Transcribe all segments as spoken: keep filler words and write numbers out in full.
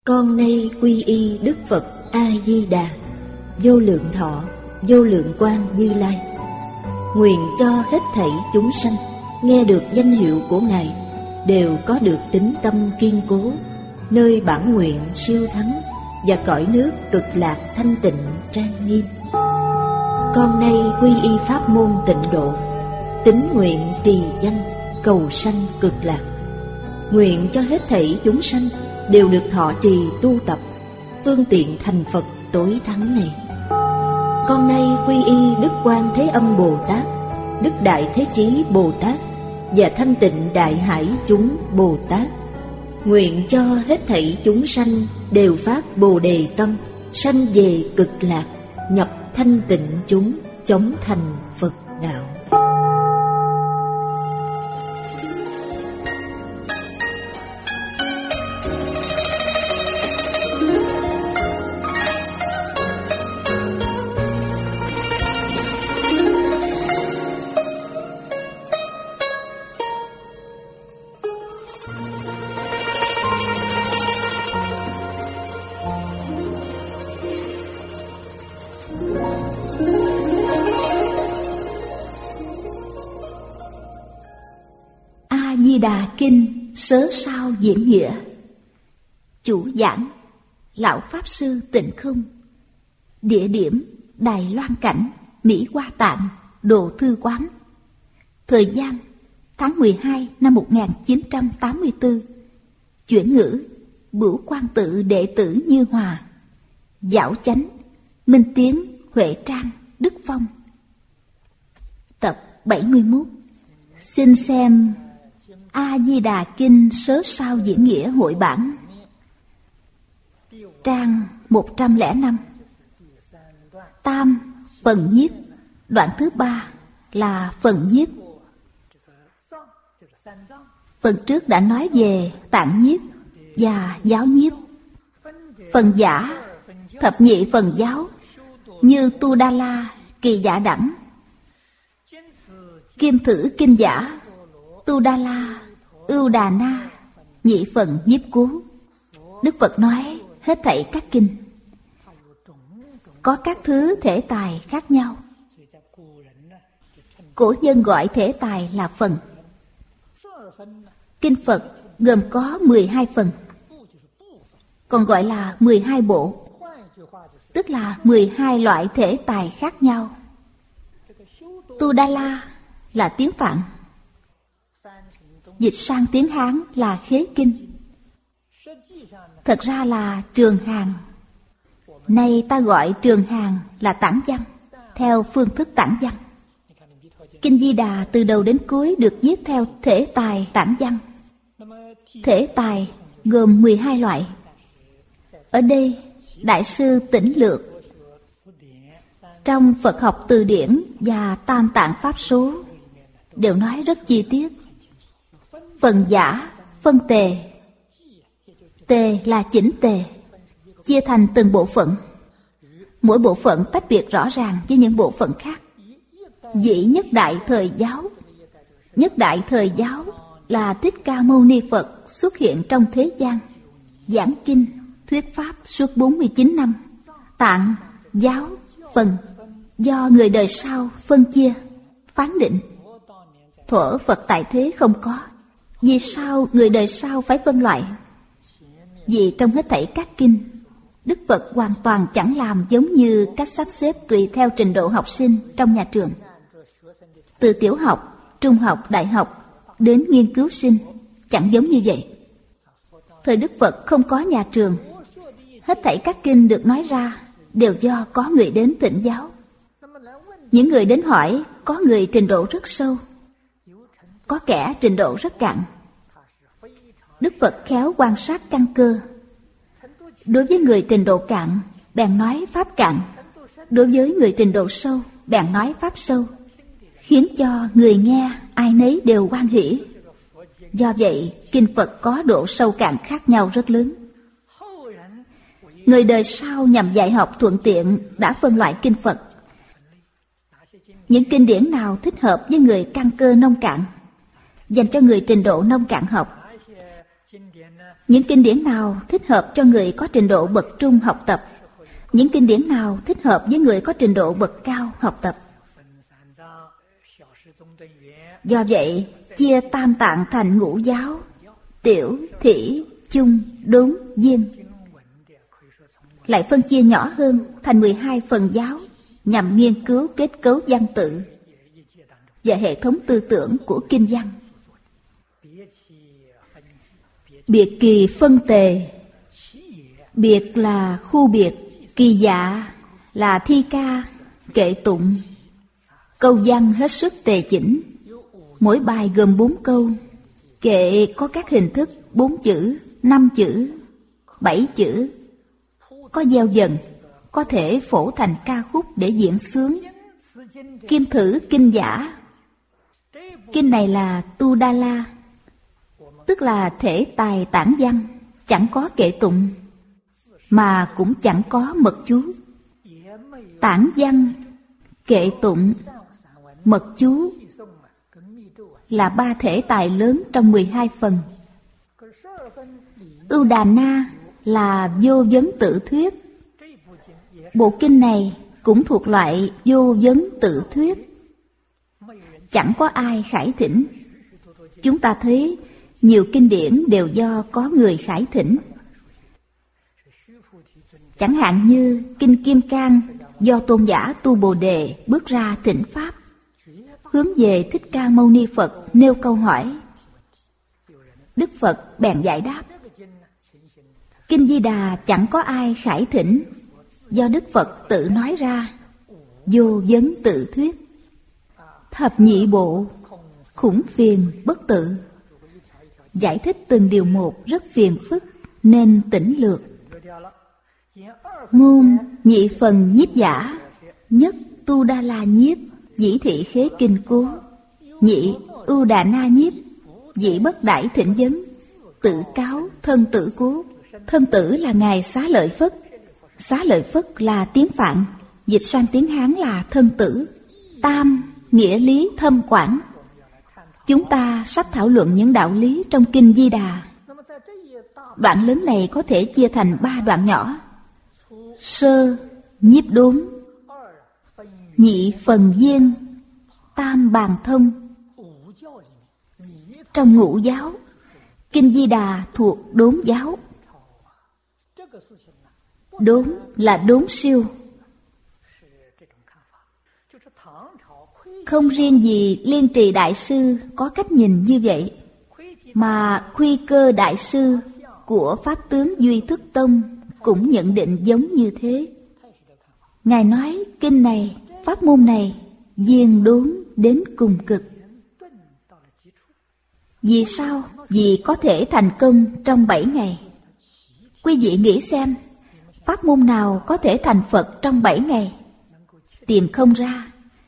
Con nay quy y Đức Phật A-di-đà, vô lượng thọ, vô lượng quang Như Lai. Nguyện cho hết thảy chúng sanh nghe được danh hiệu của Ngài đều có được tín tâm kiên cố, nơi bản nguyện siêu thắng và cõi nước cực lạc thanh tịnh trang nghiêm. Con nay quy y pháp môn tịnh độ, tín nguyện trì danh cầu sanh cực lạc. Nguyện cho hết thảy chúng sanh đều được thọ trì tu tập phương tiện thành Phật tối thắng này. Con nay quy y Đức Quan Thế Âm Bồ Tát, Đức Đại Thế Chí Bồ Tát và Thanh Tịnh Đại Hải chúng Bồ Tát. Nguyện cho hết thảy chúng sanh đều phát Bồ Đề tâm, sanh về cực lạc, nhập thanh tịnh chúng, chóng thành Phật đạo. A-di-đà Kinh Sớ Sao Diễn Nghĩa. Chủ giảng Lão Pháp Sư Tịnh Không. Địa điểm Đài Loan Cảnh, Mỹ Hoa Tạng, Độ Thư Quán. Thời gian tháng mười hai năm một nghìn chín trăm tám mươi tư. Chuyển ngữ Bửu Quan Tự đệ tử Như Hòa. Giảo chánh Minh Tiến, Huệ Trang, Đức Phong. Tập bảy mươi mốt. Xin xem A-di-đà Kinh Sớ Sao Diễn Nghĩa hội bản. Trang một trăm lẻ năm. Tam phần nhiếp. Đoạn thứ ba là phần nhiếp. Phần trước đã nói về tạng nhiếp và giáo nhiếp. Phần giả, thập nhị phần giáo như Tu Đa La, Kỳ Giả Đẳng, Kim Thử Kinh Giả, Tu Đa La, Ưu Đà Na, nhị phần nhiếp cú. Đức Phật nói hết thảy các kinh có các thứ thể tài khác nhau. Cổ nhân gọi thể tài là phần. Kinh Phật gồm có mười hai phần, còn gọi là mười hai bộ, tức là mười hai loại thể tài khác nhau. Tu Đa La là tiếng Phạn, dịch sang tiếng Hán là Khế Kinh. Thật ra là Trường Hàn. Nay ta gọi Trường Hàn là tản văn, theo phương thức tản văn. Kinh Di Đà từ đầu đến cuối được viết theo thể tài tản văn. Thể tài gồm mười hai loại. Ở đây Đại sư Tỉnh lược trong Phật học từ điển và Tam Tạng Pháp Số đều nói rất chi tiết. Phần giả, phân tề. Tề là chỉnh tề, chia thành từng bộ phận. Mỗi bộ phận tách biệt rõ ràng với những bộ phận khác. Dĩ nhất đại thời giáo. Nhất đại thời giáo là Thích Ca Mâu Ni Phật xuất hiện trong thế gian, giảng kinh, thuyết pháp suốt bốn mươi chín năm. Tạng, giáo, phần do người đời sau phân chia, phán định. Thuở Phật tại thế không có. Vì sao người đời sau phải phân loại? Vì trong hết thảy các kinh, Đức Phật hoàn toàn chẳng làm giống như cách sắp xếp tùy theo trình độ học sinh trong nhà trường. Từ tiểu học, trung học, đại học đến nghiên cứu sinh, chẳng giống như vậy. Thời Đức Phật không có nhà trường. Hết thảy các kinh được nói ra đều do có người đến thỉnh giáo. Những người đến hỏi có người trình độ rất sâu, có kẻ trình độ rất cạn. Đức Phật khéo quan sát căn cơ. Đối với người trình độ cạn, bèn nói pháp cạn. Đối với người trình độ sâu, bèn nói pháp sâu, khiến cho người nghe ai nấy đều hoan hỷ. Do vậy, kinh Phật có độ sâu cạn khác nhau rất lớn. Người đời sau nhằm dạy học thuận tiện đã phân loại kinh Phật. Những kinh điển nào thích hợp với người căn cơ nông cạn, dành cho người trình độ nông cạn học. Những kinh điển nào thích hợp cho người có trình độ bậc trung học tập? Những kinh điển nào thích hợp với người có trình độ bậc cao học tập? Do vậy, chia Tam Tạng thành ngũ giáo: tiểu, thỉ, chung, đốn, viên. Lại phân chia nhỏ hơn thành mười hai phần giáo, nhằm nghiên cứu kết cấu văn tự và hệ thống tư tưởng của kinh văn. Biệt kỳ phân tề. Biệt là khu biệt, kỳ dạ là thi ca, kệ tụng. Câu văn hết sức tề chỉnh. Mỗi bài gồm bốn câu. Kệ có các hình thức bốn chữ, năm chữ, bảy chữ. Có gieo dần, có thể phổ thành ca khúc để diễn xướng. Kim thử kinh giả. Kinh này là Tu Đa La, tức là thể tài tản văn, chẳng có kệ tụng, mà cũng chẳng có mật chú. Tản văn, kệ tụng, mật chú là ba thể tài lớn trong mười hai phần. Ưu Đà Na là vô vấn tự thuyết. Bộ kinh này cũng thuộc loại vô vấn tự thuyết, chẳng có ai khải thỉnh. Chúng ta thấy nhiều kinh điển đều do có người khải thỉnh. Chẳng hạn như kinh Kim Cang do tôn giả Tu Bồ Đề bước ra thỉnh pháp, hướng về Thích Ca Mâu Ni Phật nêu câu hỏi. Đức Phật bèn giải đáp. Kinh Di Đà chẳng có ai khải thỉnh, do Đức Phật tự nói ra, vô vấn tự thuyết. Thập nhị bộ, khủng phiền bất tự. Giải thích từng điều một rất phiền phức, nên tỉnh lược. Ngôn nhị phần nhiếp giả, nhất Tu Đa La nhiếp, dĩ thị khế kinh cố. Nhị Ưu Đà Na nhiếp, dĩ bất đãi thỉnh vấn, tự cáo thân tử cố. Thân tử là Ngài Xá Lợi Phất. Xá Lợi Phất là tiếng Phạn, dịch sang tiếng Hán là thân tử. Tam nghĩa lý thâm quảng. Chúng ta sắp thảo luận những đạo lý trong kinh Di Đà. Đoạn lớn này có thể chia thành ba đoạn nhỏ. Sơ nhiếp đốn, nhị phần viên, tam bàn thông. Trong ngũ giáo, kinh Di Đà thuộc đốn giáo. Đốn là đốn siêu. Không riêng gì Liên Trì Đại Sư có cách nhìn như vậy, mà Khuy Cơ Đại Sư của Pháp Tướng Duy Thức Tông cũng nhận định giống như thế. Ngài nói kinh này, pháp môn này viên đốn đến cùng cực. Vì sao? Vì có thể thành công trong bảy ngày. Quý vị nghĩ xem, pháp môn nào có thể thành Phật trong bảy ngày? Tìm không ra.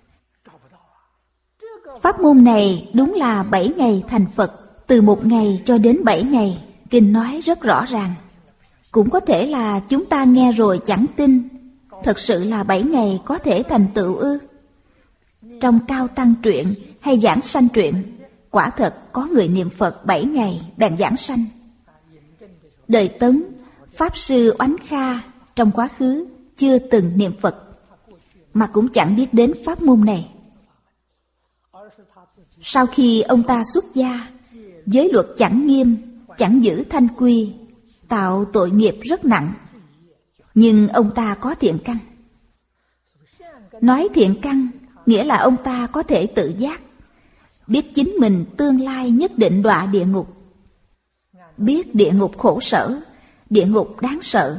Pháp môn này đúng là bảy ngày thành Phật, từ một ngày cho đến bảy ngày, kinh nói rất rõ ràng. Cũng có thể là chúng ta nghe rồi chẳng tin, thật sự là bảy ngày có thể thành tựu ư? Trong Cao Tăng truyện hay Giảng Sanh truyện, quả thật có người niệm Phật bảy ngày bèn giảng sanh. Đời Tấn, Pháp Sư Oánh Kha trong quá khứ chưa từng niệm Phật, mà cũng chẳng biết đến pháp môn này. Sau khi ông ta xuất gia, giới luật chẳng nghiêm, chẳng giữ thanh quy, tạo tội nghiệp rất nặng. Nhưng ông ta có thiện căn. Nói thiện căn nghĩa là ông ta có thể tự giác, biết chính mình tương lai nhất định đọa địa ngục, biết địa ngục khổ sở, địa ngục đáng sợ.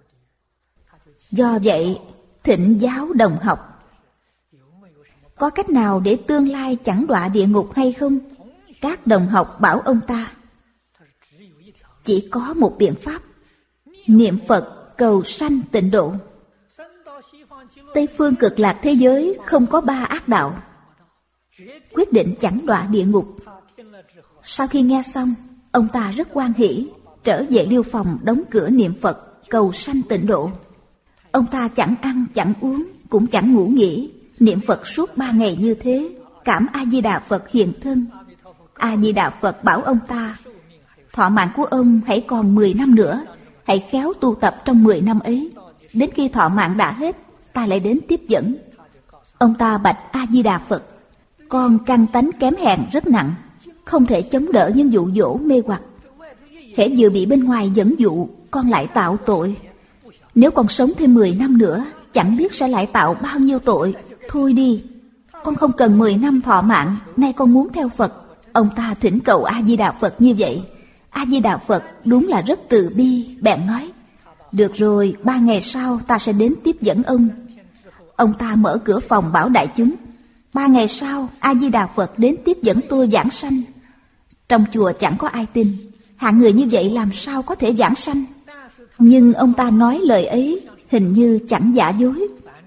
Do vậy, thỉnh giáo đồng học. Có cách nào để tương lai chẳng đọa địa ngục hay không? Các đồng học bảo ông ta, chỉ có một biện pháp, niệm Phật cầu sanh tịnh độ. Tây phương cực lạc thế giới không có ba ác đạo, quyết định chẳng đọa địa ngục. Sau khi nghe xong, ông ta rất hoan hỉ, trở về liêu phòng đóng cửa niệm Phật cầu sanh tịnh độ. Ông ta chẳng ăn chẳng uống, cũng chẳng ngủ nghỉ, niệm Phật suốt ba ngày như thế, cảm A Di Đà Phật hiện thân. A Di Đà Phật bảo ông ta, thọ mạng của ông hãy còn mười năm nữa, hãy khéo tu tập trong mười năm ấy. Đến khi thọ mạng đã hết, ta lại đến tiếp dẫn. Ông ta bạch A-di-đà Phật: con căn tánh kém hèn rất nặng, không thể chống đỡ những dụ dỗ mê hoặc. Hễ vừa bị bên ngoài dẫn dụ, con lại tạo tội. Nếu con sống thêm mười năm nữa, chẳng biết sẽ lại tạo bao nhiêu tội. Thôi đi, con không cần mười năm thọ mạng, nay con muốn theo Phật. Ông ta thỉnh cầu A-di-đà Phật như vậy. A-di-đà Phật đúng là rất từ bi, bèn nói: được rồi, ba ngày sau ta sẽ đến tiếp dẫn ông. Ông ta mở cửa phòng bảo đại chúng: ba ngày sau A-di-đà Phật đến tiếp dẫn tôi giảng sanh. Trong chùa chẳng có ai tin, hạng người như vậy làm sao có thể giảng sanh. Nhưng ông ta nói lời ấy hình như chẳng giả dối.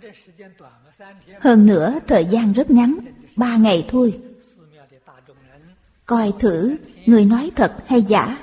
Hơn nữa thời gian rất ngắn, ba ngày thôi. Coi thử người nói thật hay giả.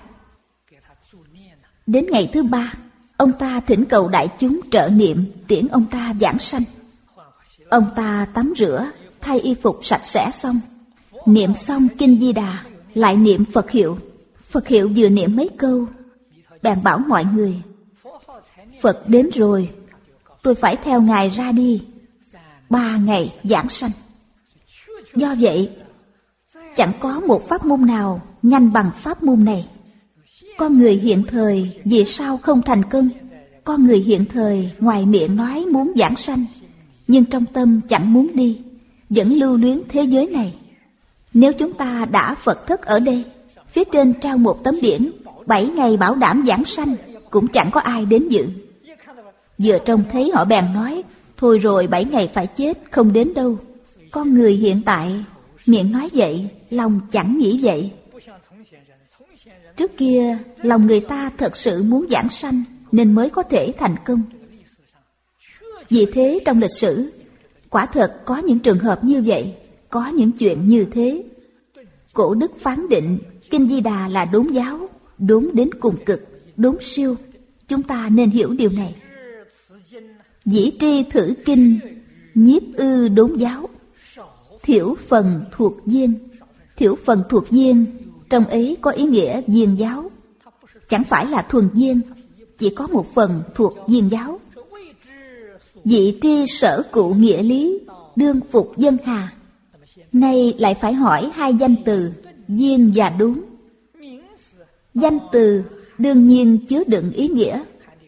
Đến ngày thứ ba, ông ta thỉnh cầu đại chúng trợ niệm tiễn ông ta giảng sanh. Ông ta tắm rửa, thay y phục sạch sẽ xong, niệm xong kinh Di Đà, lại niệm Phật hiệu. Phật hiệu vừa niệm mấy câu, bèn bảo mọi người: Phật đến rồi, tôi phải theo Ngài ra đi. Ba ngày giảng sanh. Do vậy, chẳng có một pháp môn nào nhanh bằng pháp môn này. Con người hiện thời vì sao không thành công? Con người hiện thời ngoài miệng nói muốn giảng sanh, nhưng trong tâm chẳng muốn đi, vẫn lưu luyến thế giới này. Nếu chúng ta đã Phật thất ở đây, phía trên trao một tấm biển bảy ngày bảo đảm giảng sanh, cũng chẳng có ai đến dự. Vừa trông thấy họ bèn nói: thôi rồi, bảy ngày phải chết, không đến đâu. Con người hiện tại miệng nói vậy, lòng chẳng nghĩ vậy. Trước kia lòng người ta thật sự muốn giảng sanh nên mới có thể thành công. Vì thế trong lịch sử quả thật có những trường hợp như vậy, có những chuyện như thế. Cổ đức phán định kinh Di Đà là đốn giáo, đốn đến cùng cực, đốn siêu. Chúng ta nên hiểu điều này. Dĩ tri thử kinh, nhiếp ư đốn giáo, thiểu phần thuộc viên. Thiểu phần thuộc viên, trong ấy có ý nghĩa viên giáo, chẳng phải là thuần viên, chỉ có một phần thuộc viên giáo. Dị tri sở cụ nghĩa lý, đương phục dân hà. Nay lại phải hỏi hai danh từ viên và đúng. Danh từ đương nhiên chứa đựng ý nghĩa,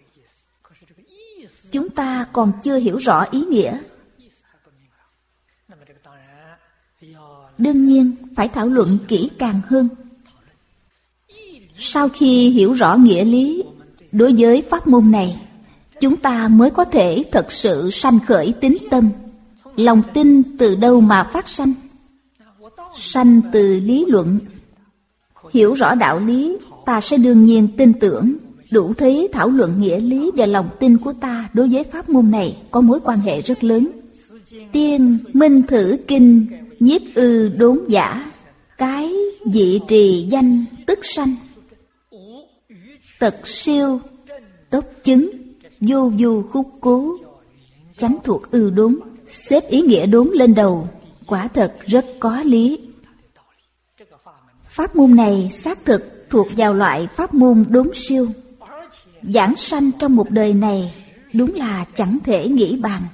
chúng ta còn chưa hiểu rõ ý nghĩa. Đương nhiên phải thảo luận kỹ càng hơn. Sau khi hiểu rõ nghĩa lý, đối với pháp môn này, chúng ta mới có thể thật sự sanh khởi tín tâm. Lòng tin từ đâu mà phát sanh? Sanh từ lý luận. Hiểu rõ đạo lý, ta sẽ đương nhiên tin tưởng. Đủ thấy thảo luận nghĩa lý và lòng tin của ta đối với pháp môn này có mối quan hệ rất lớn. Tiên minh thử kinh, nhiếp ư đốn giả, cái dị trì danh tức sanh. Tật siêu, tốc chứng, vô du khúc cố, chánh thuộc ư đốn. Xếp ý nghĩa đốn lên đầu, quả thật rất có lý. Pháp môn này xác thực thuộc vào loại pháp môn đốn siêu. Giảng sanh trong một đời này đúng là chẳng thể nghĩ bàn.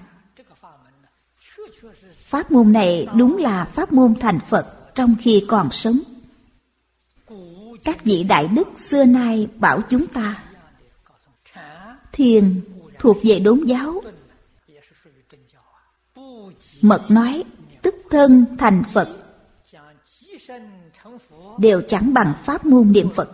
Pháp môn này đúng là pháp môn thành Phật trong khi còn sống. Các vị đại đức xưa nay bảo chúng ta, thiền thuộc về đốn giáo. Mật nói tức thân thành Phật đều chẳng bằng pháp môn niệm Phật.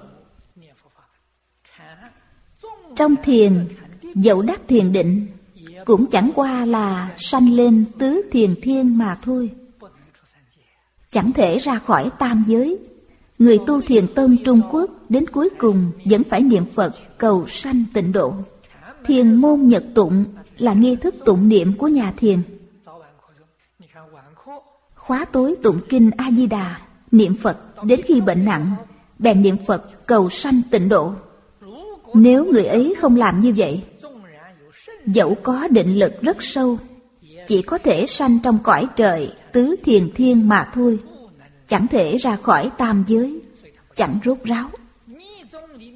Trong thiền, dẫu đắc thiền định, cũng chẳng qua là sanh lên tứ thiền thiên mà thôi, chẳng thể ra khỏi tam giới. Người tu thiền tông Trung Quốc đến cuối cùng vẫn phải niệm Phật cầu sanh tịnh độ. Thiền môn nhật tụng là nghi thức tụng niệm của nhà thiền. Khóa tối tụng kinh A Di Đà, niệm Phật đến khi bệnh nặng, bèn niệm Phật cầu sanh tịnh độ. Nếu người ấy không làm như vậy, dẫu có định lực rất sâu, chỉ có thể sanh trong cõi trời tứ thiền thiên mà thôi, chẳng thể ra khỏi tam giới, chẳng rốt ráo.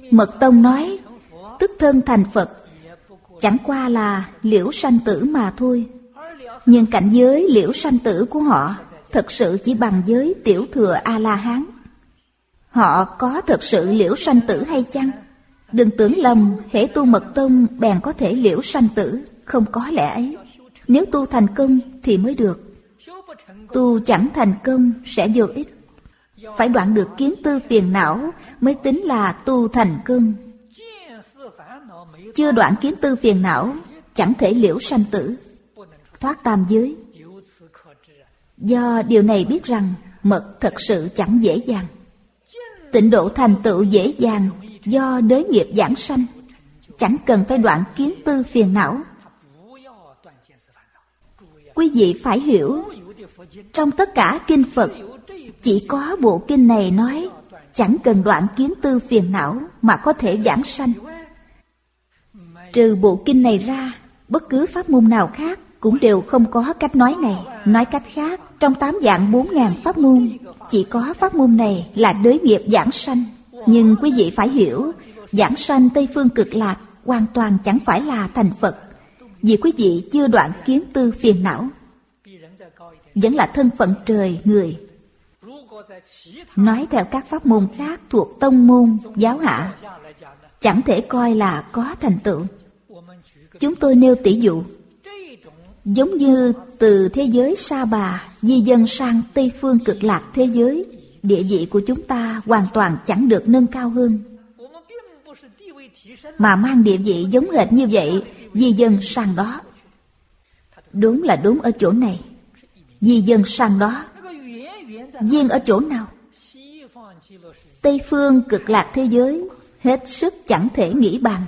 Mật Tông nói tức thân thành Phật chẳng qua là liễu sanh tử mà thôi. Nhưng cảnh giới liễu sanh tử của họ thật sự chỉ bằng với tiểu thừa A-la-hán. Họ có thật sự liễu sanh tử hay chăng? Đừng tưởng lầm hễ tu Mật Tông bèn có thể liễu sanh tử. Không có lẽ ấy. Nếu tu thành công thì mới được. Tu chẳng thành công sẽ vô ích. Phải đoạn được kiến tư phiền não mới tính là tu thành công. Chưa đoạn kiến tư phiền não chẳng thể liễu sanh tử, thoát tam giới. Do điều này biết rằng mật thật sự chẳng dễ dàng. Tịnh độ thành tựu dễ dàng do đới nghiệp giảng sanh, chẳng cần phải đoạn kiến tư phiền não. Quý vị phải hiểu, trong tất cả kinh Phật chỉ có bộ kinh này nói chẳng cần đoạn kiến tư phiền não mà có thể giảng sanh. Trừ bộ kinh này ra, bất cứ pháp môn nào khác cũng đều không có cách nói này. Nói cách khác, trong tám vạn bốn ngàn pháp môn, chỉ có pháp môn này là đới nghiệp giảng sanh. Nhưng quý vị phải hiểu, giảng sanh Tây Phương Cực Lạc hoàn toàn chẳng phải là thành Phật, vì quý vị chưa đoạn kiến tư phiền não, vẫn là thân phận trời người. Nói theo các pháp môn khác thuộc tông môn, giáo hạ, chẳng thể coi là có thành tựu. Chúng tôi nêu tỷ dụ, giống như từ thế giới Sa Bà di dân sang Tây Phương Cực Lạc thế giới, địa vị của chúng ta hoàn toàn chẳng được nâng cao hơn, mà mang địa vị giống hệt như vậy di dân sang đó. Đúng là đúng ở chỗ này, di dân sang đó. Duyên ở chỗ nào? Tây Phương Cực Lạc thế giới hết sức chẳng thể nghĩ bàn.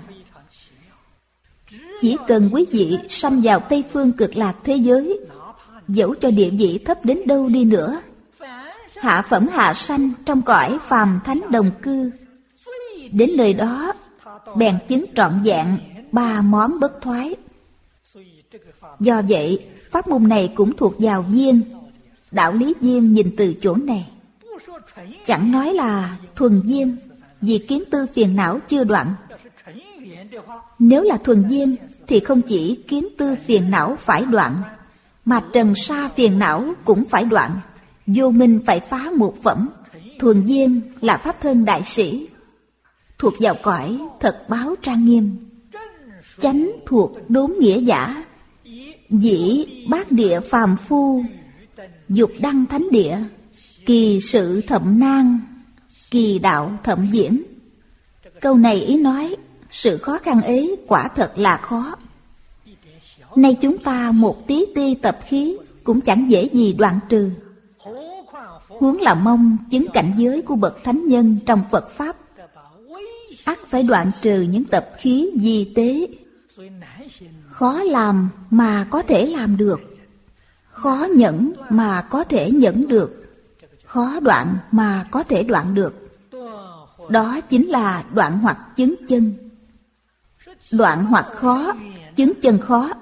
Chỉ cần quý vị sanh vào Tây Phương Cực Lạc thế giới, dẫu cho địa vị thấp đến đâu đi nữa, hạ phẩm hạ sanh trong cõi phàm thánh đồng cư, đến nơi đó bèn chứng trọn vẹn ba món bất thoái. Do vậy, pháp môn này cũng thuộc vào duyên. Đạo lý duyên nhìn từ chỗ này, chẳng nói là thuần duyên, vì kiến tư phiền não chưa đoạn. Nếu là thuần duyên thì không chỉ kiến tư phiền não phải đoạn, mà trần sa phiền não cũng phải đoạn. Vô minh phải phá một phẩm. Thuần duyên là pháp thân đại sĩ, thuộc vào cõi thật báo trang nghiêm. Chánh thuộc đốn nghĩa giả, dĩ bát địa phàm phu, dục đăng thánh địa, kỳ sự thậm nan, kỳ đạo thậm diễn. Câu này ý nói sự khó khăn ấy quả thật là khó. Nay chúng ta một tí ti tập khí cũng chẳng dễ gì đoạn trừ, huống là mong chứng cảnh giới của bậc thánh nhân trong Phật Pháp. Ắt phải đoạn trừ những tập khí vi tế. Khó làm mà có thể làm được, khó nhẫn mà có thể nhẫn được, khó đoạn mà có thể đoạn được. Đó chính là đoạn hoặc chứng chân. Đoạn hoặc khó, chứng chân khó.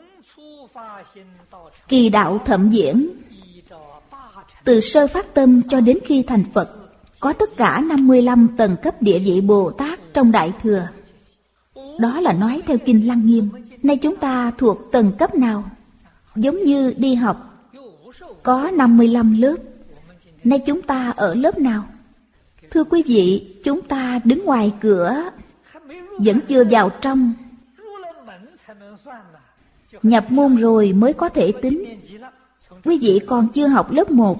Kỳ đạo thậm diễn, từ sơ phát tâm cho đến khi thành Phật, có tất cả năm mươi lăm tầng cấp địa vị Bồ Tát trong Đại Thừa. Đó là nói theo Kinh Lăng Nghiêm. Nay chúng ta thuộc tầng cấp nào? Giống như đi học, có năm mươi lăm lớp. Nay chúng ta ở lớp nào? Thưa quý vị, chúng ta đứng ngoài cửa, vẫn chưa vào trong. Nhập môn rồi mới có thể tính. Quý vị còn chưa học lớp một,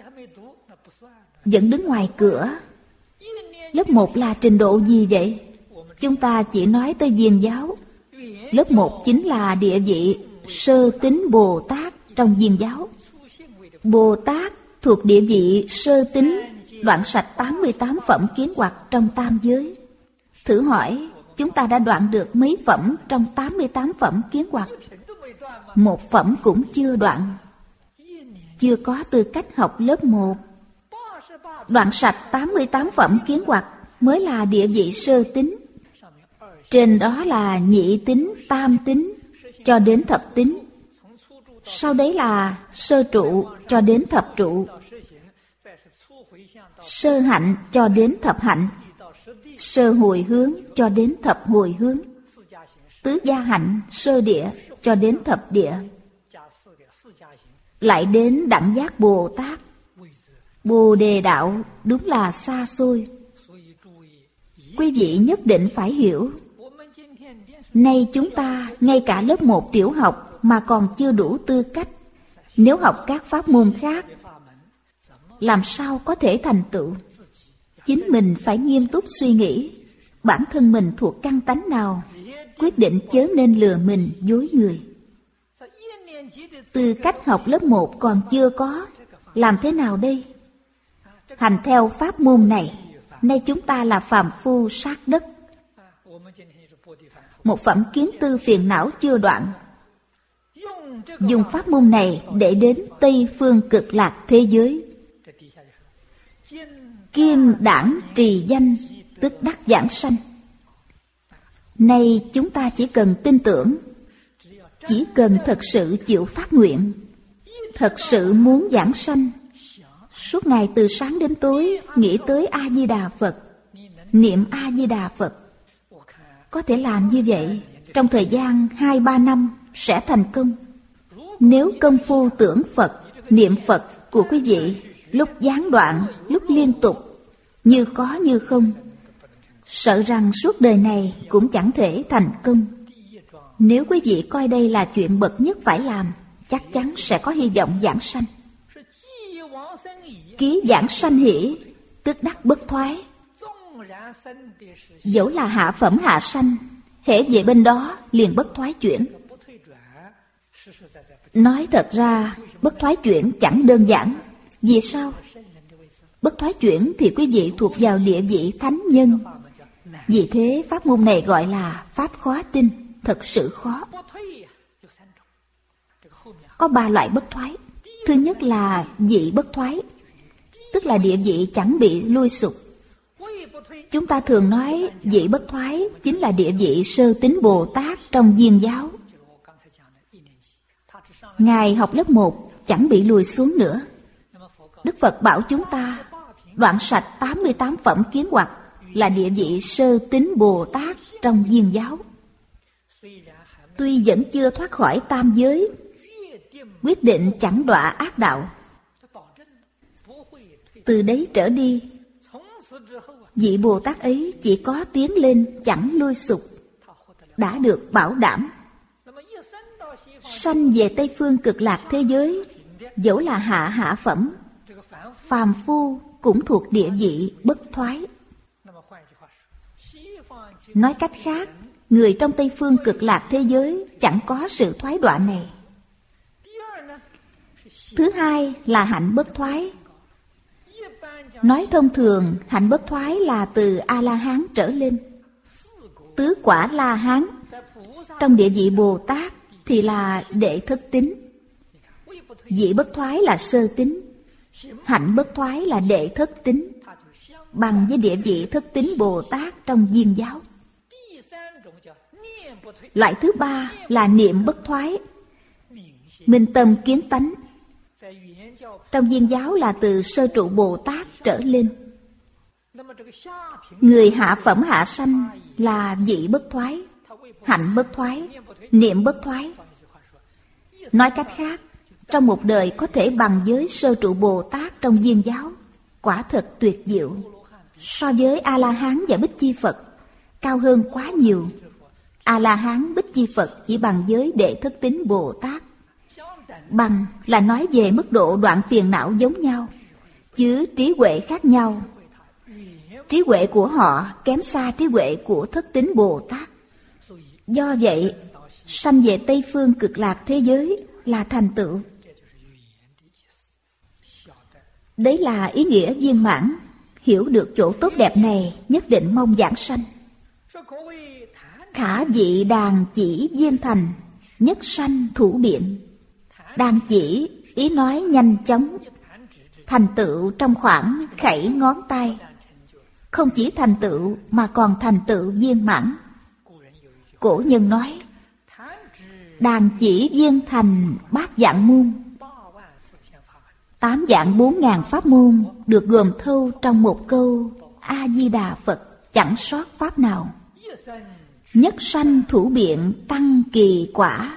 vẫn đứng ngoài cửa. Lớp một là trình độ gì vậy? Chúng ta chỉ nói tới Viên giáo. Lớp một chính là địa vị sơ tín Bồ Tát trong Viên giáo. Bồ Tát thuộc địa vị sơ tín, đoạn sạch tám mươi tám phẩm kiến hoặc trong tam giới. Thử hỏi, chúng ta đã đoạn được mấy phẩm trong tám mươi tám phẩm kiến hoặc? Một phẩm cũng chưa đoạn. Chưa có tư cách học lớp một. Đoạn sạch tám mươi tám phẩm kiến hoặc mới là địa vị sơ tín. Trên đó là nhị tín, tam tín, cho đến thập tín. Sau đấy là sơ trụ cho đến thập trụ, sơ hạnh cho đến thập hạnh, sơ hồi hướng cho đến thập hồi hướng, tứ gia hạnh sơ địa cho đến thập địa, lại đến đẳng giác Bồ Tát. Bồ Đề đạo đúng là xa xôi. Quý vị nhất định phải hiểu. Nay chúng ta ngay cả lớp một tiểu học mà còn chưa đủ tư cách. Nếu học các pháp môn khác, làm sao có thể thành tựu? Chính mình phải nghiêm túc suy nghĩ, bản thân mình thuộc căn tánh nào, quyết định chớ nên lừa mình dối người. Tư cách học lớp một còn chưa có, làm thế nào đây? Hành theo pháp môn này, nay chúng ta là phàm phu sát đất, một phẩm kiến tư phiền não chưa đoạn. Dùng pháp môn này để đến Tây Phương Cực Lạc thế giới. Kim đảng trì danh, tức đắc giảng sanh. Nay chúng ta chỉ cần tin tưởng, chỉ cần thật sự chịu phát nguyện, thật sự muốn giảng sanh, suốt ngày từ sáng đến tối nghĩ tới A-di-đà Phật, niệm A-di-đà Phật. Có thể làm như vậy, trong thời gian hai ba năm sẽ thành công. Nếu công phu tưởng Phật, niệm Phật của quý vị lúc gián đoạn, lúc liên tục, như có như không, sợ rằng suốt đời này cũng chẳng thể thành công. Nếu quý vị coi đây là chuyện bậc nhất phải làm, chắc chắn sẽ có hy vọng giảng sanh. Ký giảng sanh hỷ, tức đắc bất thoái. Dẫu là hạ phẩm hạ sanh, hễ về bên đó liền bất thoái chuyển. Nói thật ra, bất thoái chuyển chẳng đơn giản. Vì sao? Bất thoái chuyển thì quý vị thuộc vào địa vị thánh nhân. Vì thế pháp môn này gọi là pháp khó tin, thật sự khó. Có ba loại bất thoái. Thứ nhất là vị bất thoái, tức là địa vị chẳng bị lui sụp. Chúng ta thường nói vị bất thoái chính là địa vị sơ tín Bồ Tát trong Viên giáo. Ngài học lớp một chẳng bị lùi xuống nữa. Đức Phật bảo chúng ta đoạn sạch tám mươi tám phẩm kiến hoặc là địa vị sơ tín Bồ Tát trong Viên giáo. Tuy vẫn chưa thoát khỏi tam giới, quyết định chẳng đọa ác đạo. Từ đấy trở đi, vị Bồ Tát ấy chỉ có tiến lên chẳng lui sụp, đã được bảo đảm. Sanh về Tây Phương Cực Lạc thế giới, dẫu là hạ hạ phẩm, phàm phu cũng thuộc địa vị bất thoái. Nói cách khác, người trong Tây Phương Cực Lạc thế giới chẳng có sự thoái đọa này. Thứ hai là hạnh bất thoái. Nói thông thường, hạnh bất thoái là từ A-la-hán trở lên. Tứ quả La-hán, trong địa vị Bồ Tát thì là đệ thất tín. Vị bất thoái là sơ tín, hạnh bất thoái là đệ thất tín, bằng với địa vị thất tín Bồ Tát trong Viên giáo. Loại thứ ba là niệm bất thoái, minh tâm kiến tánh. Trong Viên giáo là từ sơ trụ Bồ Tát trở lên. Người hạ phẩm hạ sanh là vị bất thoái, hạnh bất thoái, niệm bất thoái. Nói cách khác, trong một đời có thể bằng với sơ trụ Bồ Tát trong Viên giáo, quả thật tuyệt diệu. So với A-la-hán và Bích Chi Phật, cao hơn quá nhiều. A-la-hán, Bích Chi Phật chỉ bằng với đệ thất tín Bồ Tát. Bằng là nói về mức độ đoạn phiền não giống nhau, chứ trí huệ khác nhau. Trí huệ của họ kém xa trí huệ của thất tín Bồ Tát. Do vậy, sanh về Tây Phương Cực Lạc thế giới là thành tựu. Đấy là ý nghĩa viên mãn. Hiểu được chỗ tốt đẹp này, nhất định mong giảng sanh. Khả vị đàn chỉ viên thành, nhất sanh thủ biện. Đàn chỉ, ý nói nhanh chóng, thành tựu trong khoảng khẩy ngón tay. Không chỉ thành tựu mà còn thành tựu viên mãn. Cổ nhân nói, đàn chỉ viên thành bát vạn môn. Tám vạn bốn ngàn pháp môn được gồm thâu trong một câu A-di-đà Phật. chẳng sót pháp nào. Nhất sanh thủ biện tăng kỳ quả.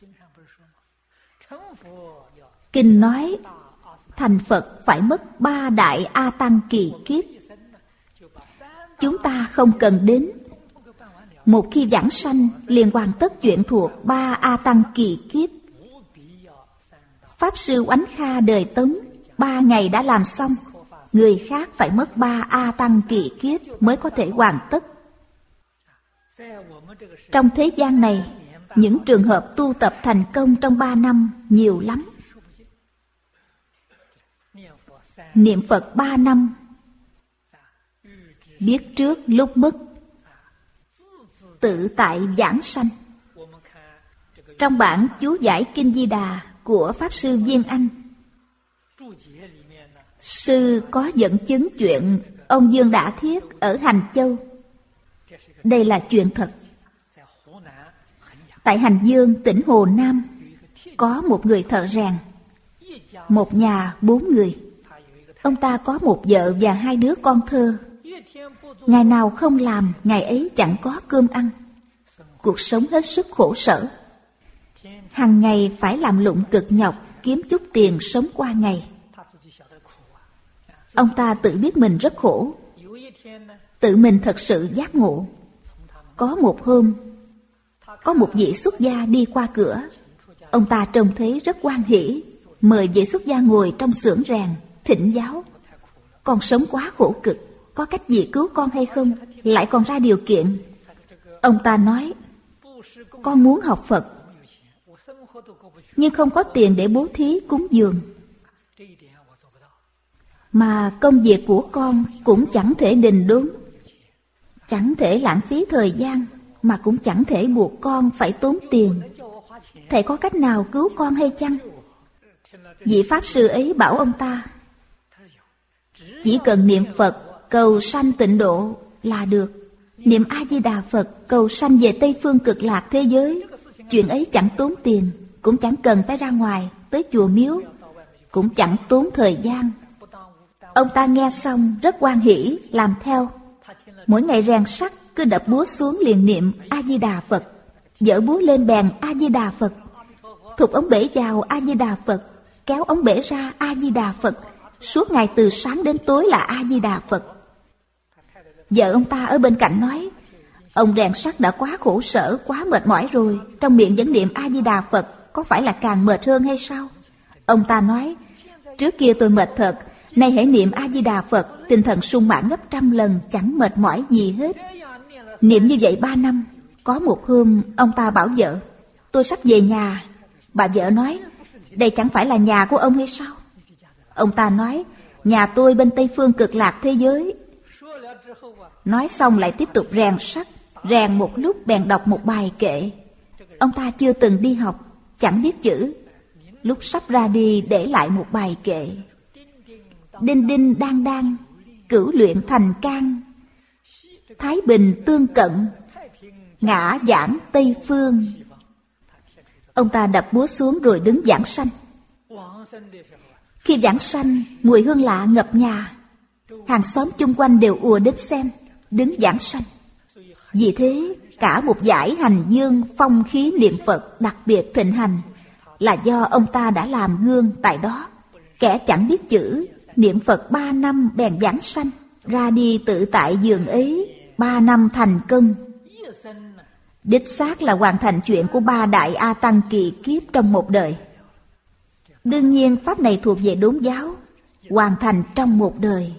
Kinh nói thành Phật phải mất ba đại A Tăng kỳ kiếp. Chúng ta không cần đến. Một khi vãng sanh liền hoàn tất chuyện thuộc ba A Tăng kỳ kiếp. Pháp sư Oánh Kha đời Tống ba ngày đã làm xong. Người khác phải mất ba A Tăng kỳ kiếp mới có thể hoàn tất. Trong thế gian này, những trường hợp tu tập thành công trong ba năm nhiều lắm. Niệm Phật ba năm, biết trước lúc mất, tự tại vãng sanh. Trong bản chú giải Kinh Di Đà của Pháp Sư Viên Anh, sư có dẫn chứng chuyện ông Dương Đả Thiết ở Hành Châu. Đây là chuyện thật. Tại Hành Dương, tỉnh Hồ Nam, có một người thợ rèn, một nhà bốn người. Ông ta có một vợ và hai đứa con thơ. Ngày nào không làm, ngày ấy chẳng có cơm ăn. Cuộc sống hết sức khổ sở. Hằng ngày phải làm lụng cực nhọc, kiếm chút tiền sống qua ngày. Ông ta tự biết mình rất khổ, tự mình thật sự giác ngộ. Có một hôm, có một vị xuất gia đi qua cửa. Ông ta trông thấy rất hoan hỉ, mời vị xuất gia ngồi trong xưởng rèn, thỉnh giáo. Con sống quá khổ cực, có cách gì cứu con hay không? Lại còn ra điều kiện. Ông ta nói, con muốn học Phật, nhưng không có tiền để bố thí cúng dường. Mà công việc của con cũng chẳng thể đình đốn, chẳng thể lãng phí thời gian, mà cũng chẳng thể buộc con phải tốn tiền. Thầy có cách nào cứu con hay chăng? Vị Pháp Sư ấy bảo ông ta, chỉ cần niệm Phật cầu sanh tịnh độ là được. Niệm A-di-đà Phật cầu sanh về Tây Phương Cực Lạc thế giới. Chuyện ấy chẳng tốn tiền, cũng chẳng cần phải ra ngoài tới chùa miếu, cũng chẳng tốn thời gian. Ông ta nghe xong rất hoan hỉ, làm theo. Mỗi ngày rèn sắt, cứ đập búa xuống liền niệm A-di-đà Phật, dỡ búa lên bèn A-di-đà Phật, thụt ống bể vào A-di-đà Phật, kéo ống bể ra A-di-đà Phật. Suốt ngày từ sáng đến tối là A-di-đà Phật. Vợ ông ta ở bên cạnh nói, ông rèn sắt đã quá khổ sở, quá mệt mỏi rồi, trong miệng vẫn niệm A-di-đà Phật, có phải là càng mệt hơn hay sao? Ông ta nói, trước kia tôi mệt thật, nay hãy niệm A-di-đà Phật, tinh thần sung mãn gấp trăm lần, chẳng mệt mỏi gì hết. Niệm như vậy ba năm. Có một hôm, ông ta bảo vợ, tôi sắp về nhà. Bà vợ nói, đây chẳng phải là nhà của ông hay sao? Ông ta nói, nhà tôi bên Tây Phương Cực Lạc thế giới. Nói xong lại tiếp tục rèn sắt. Rèn một lúc bèn đọc một bài kệ. Ông ta chưa từng đi học, chẳng biết chữ. Lúc sắp ra đi để lại một bài kệ. Đinh đinh đang đang, cửu luyện thành can, thái bình tương cận, ngã giảng Tây Phương. Ông ta đập búa xuống rồi đứng giảng sanh. Khi giảng sanh, mùi hương lạ ngập nhà. Hàng xóm chung quanh đều ùa đến xem, đứng giảng sanh. Vì thế, cả một dải Hành Dương phong khí niệm Phật đặc biệt thịnh hành, là do ông ta đã làm gương tại đó. Kẻ chẳng biết chữ, niệm Phật ba năm bèn giảng sanh, ra đi tự tại giường ấy, ba năm thành công. Đích xác là hoàn thành chuyện của ba đại A Tăng kỳ kiếp trong một đời. Đương nhiên pháp này thuộc về đốn giáo, hoàn thành trong một đời.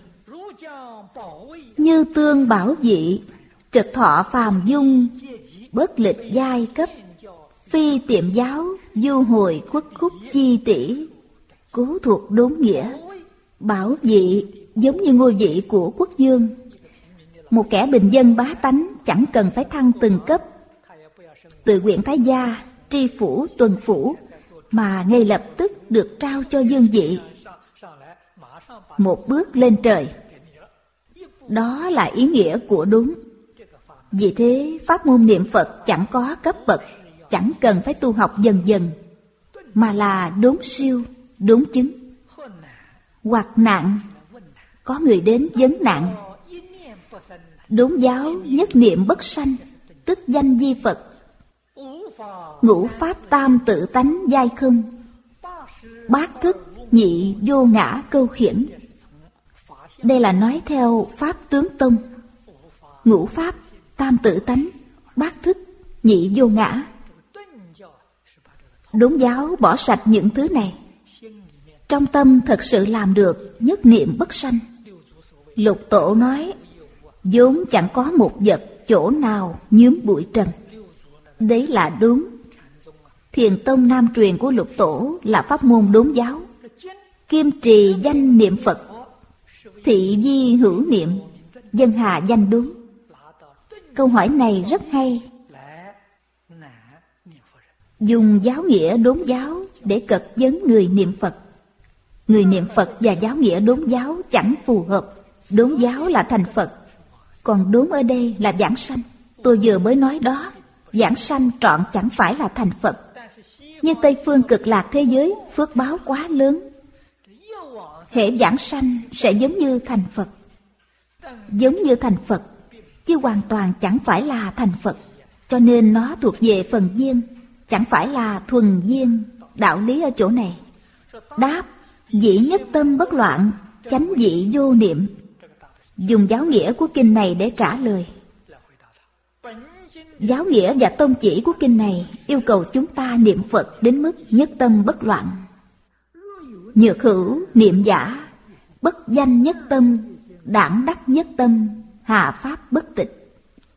Như tương bảo dị, trực thọ phàm dung, bất lịch giai cấp, phi tiệm giáo, du hồi khuất khúc chi tỷ. Cố thuộc đốn nghĩa. Bảo dị giống như ngôi vị của quốc vương. Một kẻ bình dân bá tánh chẳng cần phải thăng từng cấp, từ huyện thái gia, tri phủ, tuần phủ, mà ngay lập tức được trao cho vương vị, một bước lên trời. Đó là ý nghĩa của đốn. Vì thế pháp môn niệm Phật chẳng có cấp bậc, chẳng cần phải tu học dần dần, mà là đốn siêu, đốn chứng. Hoặc nạn, có người đến vấn nạn, Đốn giáo nhất niệm bất sanh, tức danh di Phật. Ngũ pháp tam tự tánh giai không, bát thức nhị vô ngã câu khiển. Đây là nói theo Pháp Tướng Tông. Ngũ pháp, tam tự tánh, bát thức, nhị vô ngã. Đốn giáo bỏ sạch những thứ này, trong tâm thật sự làm được nhất niệm bất sanh. Lục Tổ nói, vốn chẳng có một vật chỗ nào nhuốm bụi trần. Đấy là đúng. Thiền tông nam truyền của Lục Tổ là pháp môn đốn giáo. Kiêm trì danh niệm Phật, thị vi hữu niệm, dân hà danh đốn. Câu hỏi này rất hay. Dùng giáo nghĩa đốn giáo để cật vấn người niệm Phật. Người niệm Phật và giáo nghĩa đốn giáo chẳng phù hợp. Đốn giáo là thành Phật, còn đốn ở đây là giảng sanh. Tôi vừa mới nói đó, giảng sanh trọn chẳng phải là thành Phật. Nhưng Tây phương cực lạc thế giới phước báo quá lớn, hễ giảng sanh sẽ giống như thành Phật. Giống như thành Phật, chứ hoàn toàn chẳng phải là thành Phật. Cho nên nó thuộc về phần viên, chẳng phải là thuần viên. Đạo lý ở chỗ này. Đáp, dĩ nhất tâm bất loạn, chánh vị vô niệm. Dùng giáo nghĩa của kinh này để trả lời. Giáo nghĩa và tông chỉ của kinh này yêu cầu chúng ta niệm Phật đến mức nhất tâm bất loạn. Nhược hữu niệm giả, bất danh nhất tâm, đẳng đắc nhất tâm, hạ pháp bất tịch.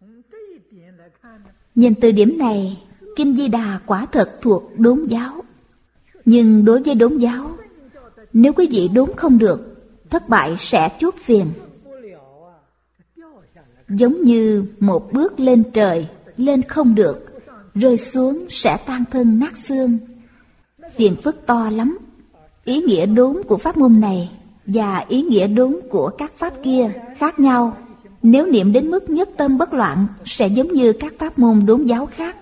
Nhìn từ điểm này, Kinh Di Đà quả thật thuộc đốn giáo. Nhưng đối với đốn giáo, nếu quý vị đốn không được, thất bại sẽ chuốc phiền. Giống như một bước lên trời, lên không được, rơi xuống sẽ tan thân nát xương. Phiền phức to lắm. Ý nghĩa đốn của pháp môn này và ý nghĩa đốn của các pháp kia khác nhau. Nếu niệm đến mức nhất tâm bất loạn, sẽ giống như các pháp môn đốn giáo khác.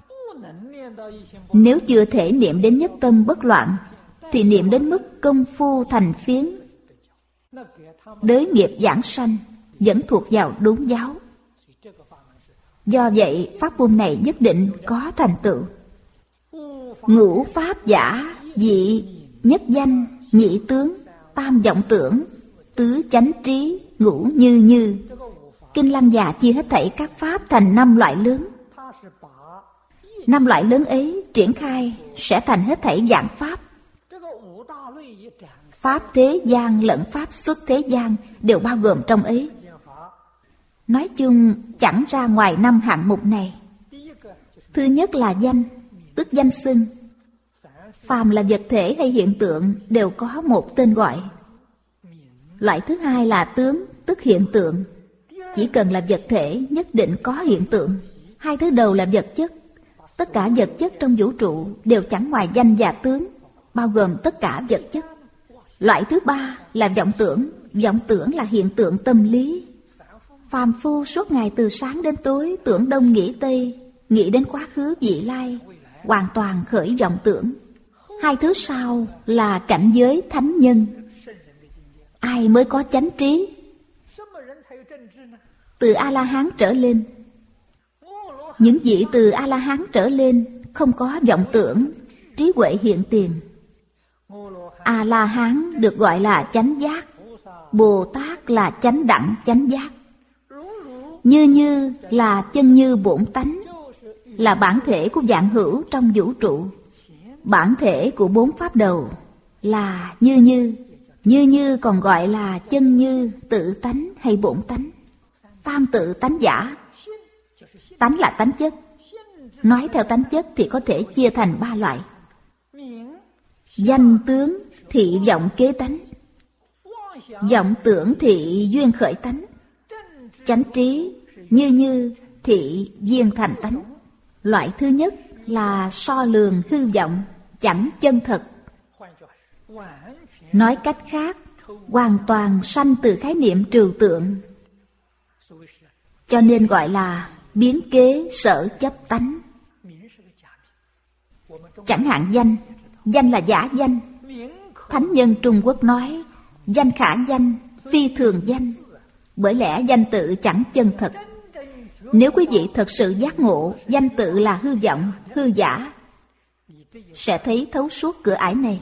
Nếu chưa thể niệm đến nhất tâm bất loạn, thì niệm đến mức công phu thành phiến, đới nghiệp giảng sanh, vẫn thuộc vào đốn giáo. Do vậy, pháp môn này nhất định có thành tựu. Ngũ pháp giả, dị, nhất danh, nhị tướng, tam vọng tưởng, tứ chánh trí, ngũ như như. Kinh Lăng Già chia hết thảy các pháp thành năm loại lớn. Năm loại lớn ấy triển khai sẽ thành hết thảy vạn pháp. Pháp thế gian lẫn pháp xuất thế gian đều bao gồm trong ấy. Nói chung chẳng ra ngoài năm hạng mục này. Thứ nhất là danh, tức danh xưng. Phàm là vật thể hay hiện tượng đều có một tên gọi. Loại thứ hai là tướng, tức hiện tượng. Chỉ cần là vật thể nhất định có hiện tượng. Hai thứ đầu là vật chất. Tất cả vật chất trong vũ trụ đều chẳng ngoài danh và tướng, bao gồm tất cả vật chất. Loại thứ ba là vọng tưởng. Vọng tưởng là hiện tượng tâm lý. Phàm phu suốt ngày từ sáng đến tối tưởng đông nghĩ tây, nghĩ đến quá khứ vị lai, hoàn toàn khởi vọng tưởng. Hai thứ sau là cảnh giới thánh nhân. Ai mới có chánh trí? Từ A-la-hán trở lên. Những vị từ A-la-hán trở lên không có vọng tưởng, trí huệ hiện tiền. A-la-hán được gọi là chánh giác, Bồ Tát là chánh đẳng chánh giác. Như như là chân như bổn tánh, là bản thể của vạn hữu trong vũ trụ. Bản thể của bốn pháp đầu là như như. Như như còn gọi là chân như, tự tánh hay bổn tánh. Tam tự tánh giả. Tánh là tánh chất. Nói theo tánh chất thì có thể chia thành ba loại. Danh tướng thị vọng kế tánh, vọng tưởng thị duyên khởi tánh, chánh trí như như thị duyên thành tánh. Loại thứ nhất là so lường hư vọng, chẳng chân thật. Nói cách khác, hoàn toàn sanh từ khái niệm trừu tượng, cho nên gọi là biến kế sở chấp tánh. Chẳng hạn danh, danh là giả danh. Thánh nhân Trung Quốc nói danh khả danh, phi thường danh. Bởi lẽ danh tự chẳng chân thật. Nếu quý vị thật sự giác ngộ danh tự là hư vọng, hư giả, sẽ thấy thấu suốt cửa ải này.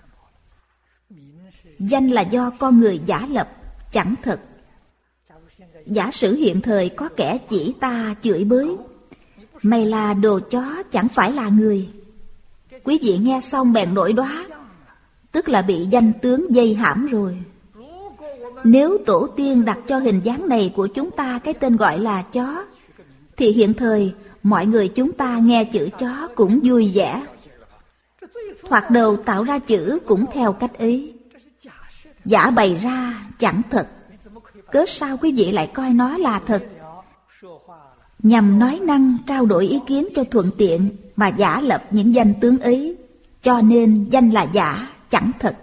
Danh là do con người giả lập, chẳng thật. Giả sử hiện thời có kẻ chỉ ta chửi bới, mày là đồ chó, chẳng phải là người. Quý vị nghe xong bèn nổi đoá, tức là bị danh tướng dây hãm rồi. Nếu tổ tiên đặt cho hình dáng này của chúng ta cái tên gọi là chó, thì hiện thời mọi người chúng ta nghe chữ chó cũng vui vẻ. Thoạt đầu tạo ra chữ cũng theo cách ấy. Giả bày ra chẳng thật, cớ sao quý vị lại coi nó là thật? Nhằm nói năng trao đổi ý kiến cho thuận tiện mà giả lập những danh tướng ấy, cho nên danh là giả, chẳng thật.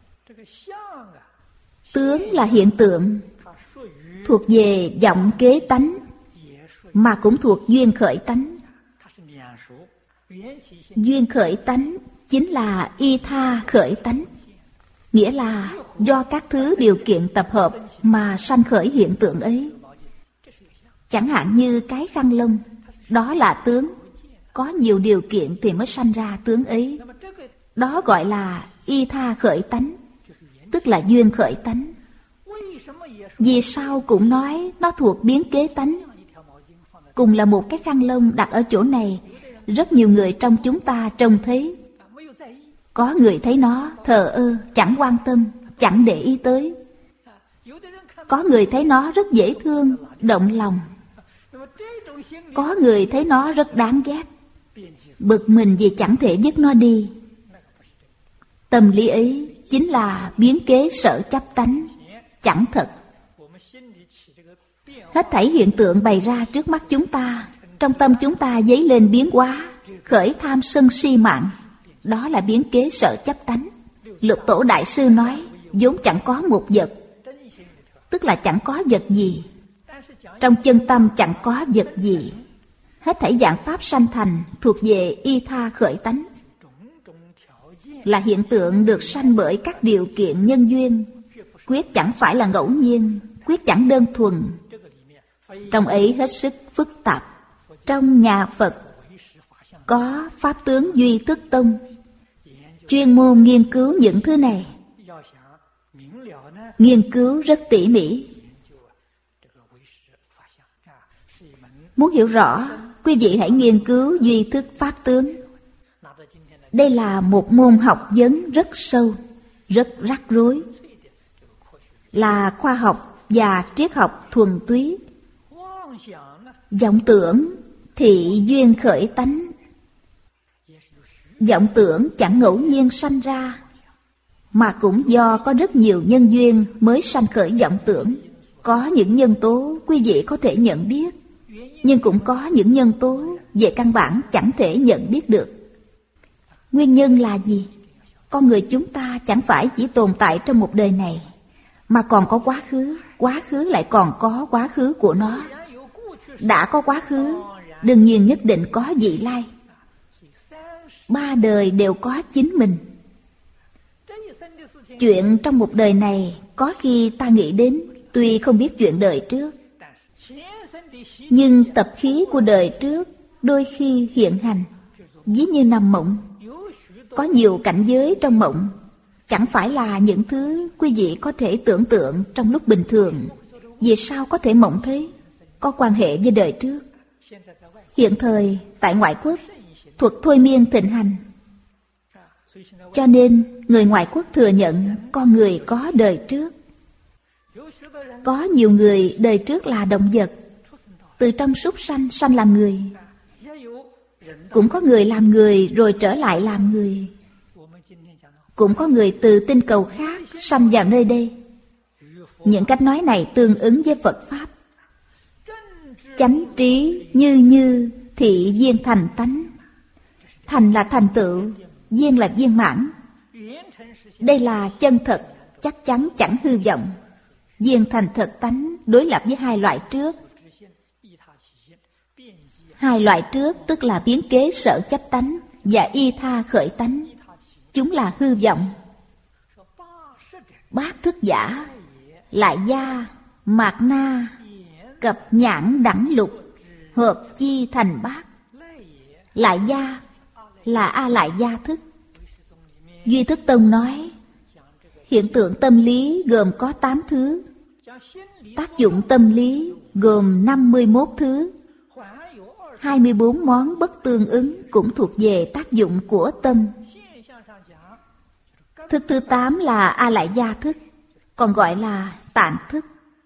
Tướng là hiện tượng, thuộc về vọng kế tánh, mà cũng thuộc duyên khởi tánh. Duyên khởi tánh chính là y tha khởi tánh, nghĩa là do các thứ điều kiện tập hợp mà sanh khởi hiện tượng ấy. Chẳng hạn như cái khăn lông, đó là tướng, có nhiều điều kiện thì mới sanh ra tướng ấy. Đó gọi là y tha khởi tánh, tức là duyên khởi tánh. Vì sao cũng nói nó thuộc biến kế tánh? Cùng là một cái khăn lông đặt ở chỗ này, rất nhiều người trong chúng ta trông thấy. Có người thấy nó thờ ơ, chẳng quan tâm, chẳng để ý tới. Có người thấy nó rất dễ thương, động lòng. Có người thấy nó rất đáng ghét, bực mình vì chẳng thể dứt nó đi. Tâm lý ấy chính là biến kế sở chấp tánh, chẳng thật. Hết thảy hiện tượng bày ra trước mắt chúng ta, trong tâm chúng ta dấy lên biến hóa, khởi tham sân si mạng, đó là biến kế sở chấp tánh. Lục Tổ Đại Sư nói, vốn chẳng có một vật, tức là chẳng có vật gì. Trong chân tâm chẳng có vật gì. Hết thảy dạng pháp sanh thành thuộc về y tha khởi tánh, là hiện tượng được sanh bởi các điều kiện nhân duyên, quyết chẳng phải là ngẫu nhiên, quyết chẳng đơn thuần. Trong ấy hết sức phức tạp. Trong nhà Phật có Pháp tướng Duy Thức Tông, chuyên môn nghiên cứu những thứ này, nghiên cứu rất tỉ mỉ. Muốn hiểu rõ, quý vị hãy nghiên cứu duy thức pháp tướng. Đây là một môn học vấn rất sâu, rất rắc rối, là khoa học và triết học thuần túy. Vọng tưởng thị duyên khởi tánh. Vọng tưởng chẳng ngẫu nhiên sanh ra, mà cũng do có rất nhiều nhân duyên mới sanh khởi vọng tưởng. Có những nhân tố quý vị có thể nhận biết, nhưng cũng có những nhân tố về căn bản chẳng thể nhận biết được. Nguyên nhân là gì? Con người chúng ta chẳng phải chỉ tồn tại trong một đời này, mà còn có quá khứ, quá khứ lại còn có quá khứ của nó. Đã có quá khứ, đương nhiên nhất định có vị lai. Ba đời đều có chính mình. Chuyện trong một đời này có khi ta nghĩ đến, tuy không biết chuyện đời trước, nhưng tập khí của đời trước đôi khi hiện hành, ví như nằm mộng. Có nhiều cảnh giới trong mộng, chẳng phải là những thứ quý vị có thể tưởng tượng trong lúc bình thường. Vì sao có thể mộng thế? Có quan hệ với đời trước. Hiện thời tại ngoại quốc, thuật thôi miên thịnh hành, cho nên người ngoại quốc thừa nhận con người có đời trước. Có nhiều người đời trước là động vật, từ trong súc sanh sanh làm người. Cũng có người làm người rồi trở lại làm người. Cũng có người từ tinh cầu khác sanh vào nơi đây. Những cách nói này tương ứng với Phật Pháp. Chánh trí như như thị viên thành tánh. Thành là thành tựu, viên là viên mãn. Đây là chân thật, chắc chắn chẳng hư vọng. Viên thành thật tánh đối lập với hai loại trước. Hai loại trước tức là biến kế sở chấp tánh và y tha khởi tánh. Chúng là hư vọng. Bát thức giả, lại gia, Mạt na cập nhãn đẳng lục, hợp chi thành bát. Lại gia là A lại gia thức. Duy Thức Tông nói hiện tượng tâm lý gồm có tám thứ, tác dụng tâm lý gồm năm mươi mốt thứ, hai mươi bốn món bất tương ứng cũng thuộc về tác dụng của tâm. Thức thứ tám là A lại gia thức, còn gọi là tạng thức.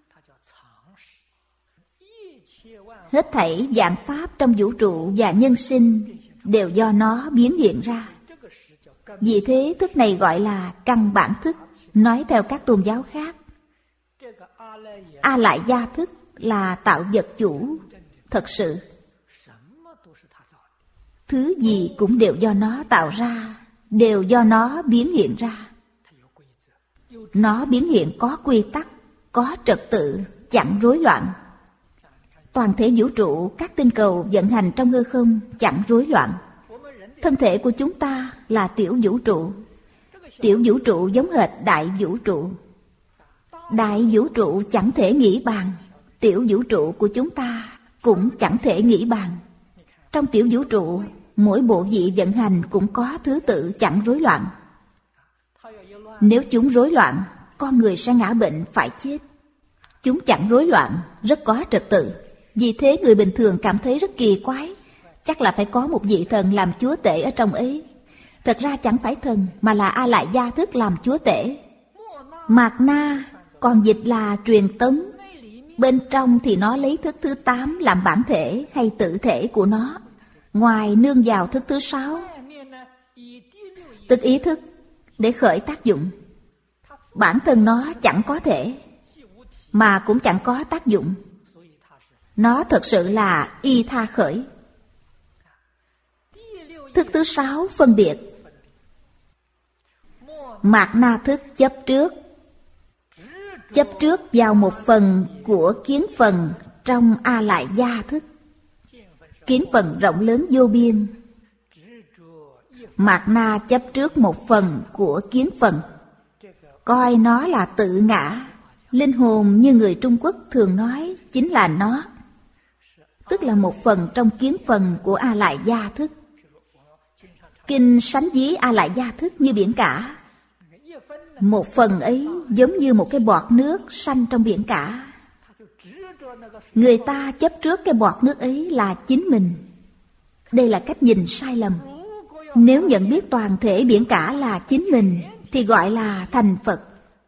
Hết thảy vạn pháp trong vũ trụ và nhân sinh đều do nó biến hiện ra. Vì thế thức này gọi là căn bản thức. Nói theo các tôn giáo khác, A lại gia thức là tạo vật chủ. Thật sự thứ gì cũng đều do nó tạo ra, đều do nó biến hiện ra. Nó biến hiện có quy tắc, có trật tự, chẳng rối loạn. Toàn thể vũ trụ, các tinh cầu vận hành trong hư không chẳng rối loạn. Thân thể của chúng ta là tiểu vũ trụ. Tiểu vũ trụ giống hệt đại vũ trụ. Đại vũ trụ chẳng thể nghĩ bàn. Tiểu vũ trụ của chúng ta cũng chẳng thể nghĩ bàn. Trong tiểu vũ trụ, mỗi bộ vị vận hành cũng có thứ tự chẳng rối loạn. Nếu chúng rối loạn, con người sẽ ngã bệnh phải chết. Chúng chẳng rối loạn, rất có trật tự. Vì thế người bình thường cảm thấy rất kỳ quái. Chắc là phải có một vị thần làm chúa tể ở trong ấy. Thật ra chẳng phải thần, mà là A lại gia thức làm chúa tể. Mạt na còn dịch là truyền tống. Bên trong thì nó lấy thức thứ tám làm bản thể hay tự thể của nó, ngoài nương vào thức thứ sáu, tức ý thức, để khởi tác dụng. Bản thân nó chẳng có thể, mà cũng chẳng có tác dụng. Nó thật sự là y tha khởi. Thức thứ sáu phân biệt. Mạt na thức chấp trước. Chấp trước vào một phần của kiến phần trong A lại gia thức. Kiến phần rộng lớn vô biên. Mạt na chấp trước một phần của kiến phần, coi nó là tự ngã. Linh hồn như người Trung Quốc thường nói chính là nó, tức là một phần trong kiến phần của A lại gia thức. Kinh sánh ví A lại gia thức như biển cả. Một phần ấy giống như một cái bọt nước sanh trong biển cả. Người ta chấp trước cái bọt nước ấy là chính mình. Đây là cách nhìn sai lầm. Nếu nhận biết toàn thể biển cả là chính mình thì gọi là thành Phật,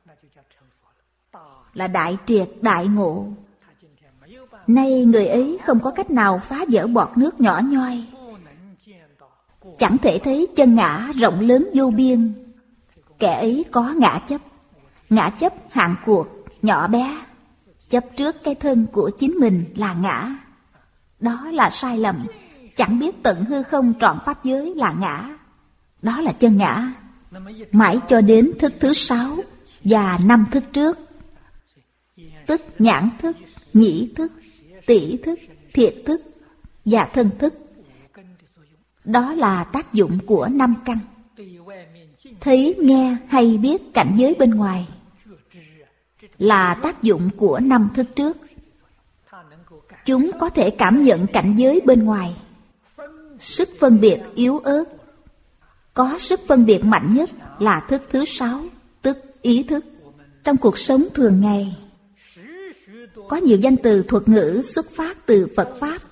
là đại triệt đại ngộ. Nay người ấy không có cách nào phá vỡ bọt nước nhỏ nhoi, chẳng thể thấy chân ngã rộng lớn vô biên. Kẻ ấy có ngã chấp. Ngã chấp hạng cuộc, nhỏ bé, chấp trước cái thân của chính mình là ngã. Đó là sai lầm. Chẳng biết tận hư không trọn pháp giới là ngã. Đó là chân ngã. Mãi cho đến thức thứ sáu và năm thức trước, tức nhãn thức, nhĩ thức, tỷ thức, thiệt thức và thân thức. Đó là tác dụng của năm căn. Thấy, nghe hay biết cảnh giới bên ngoài là tác dụng của năm thức trước. Chúng có thể cảm nhận cảnh giới bên ngoài. Sức phân biệt yếu ớt. Có sức phân biệt mạnh nhất là thức thứ sáu, tức ý thức. Trong cuộc sống thường ngày, có nhiều danh từ thuật ngữ xuất phát từ Phật Pháp.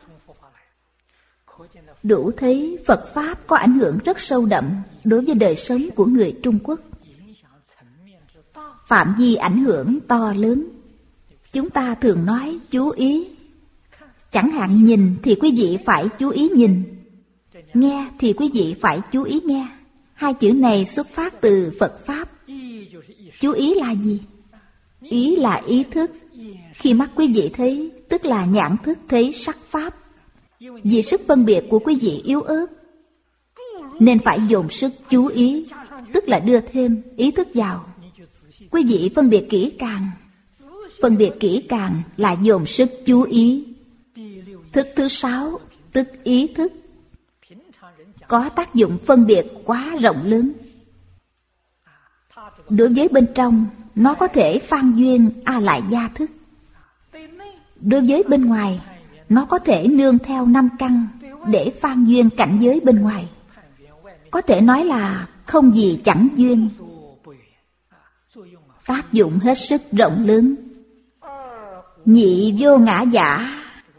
Đủ thấy Phật Pháp có ảnh hưởng rất sâu đậm đối với đời sống của người Trung Quốc. Phạm vi ảnh hưởng to lớn. Chúng ta thường nói chú ý. Chẳng hạn nhìn thì quý vị phải chú ý nhìn, nghe thì quý vị phải chú ý nghe. Hai chữ này xuất phát từ Phật Pháp. Chú ý là gì? Ý là ý thức. Khi mắt quý vị thấy, tức là nhãn thức thấy sắc pháp. Vì sức phân biệt của quý vị yếu ớt, nên phải dồn sức chú ý, tức là đưa thêm ý thức vào. Quý vị phân biệt kỹ càng. Phân biệt kỹ càng là dồn sức chú ý. Thức thứ sáu, tức ý thức, có tác dụng phân biệt quá rộng lớn. Đối với bên trong, nó có thể phan duyên A lại gia thức. Đối với bên ngoài, nó có thể nương theo năm căn để phan duyên cảnh giới bên ngoài. Có thể nói là không gì chẳng duyên. Tác dụng hết sức rộng lớn. Nhị vô ngã giả,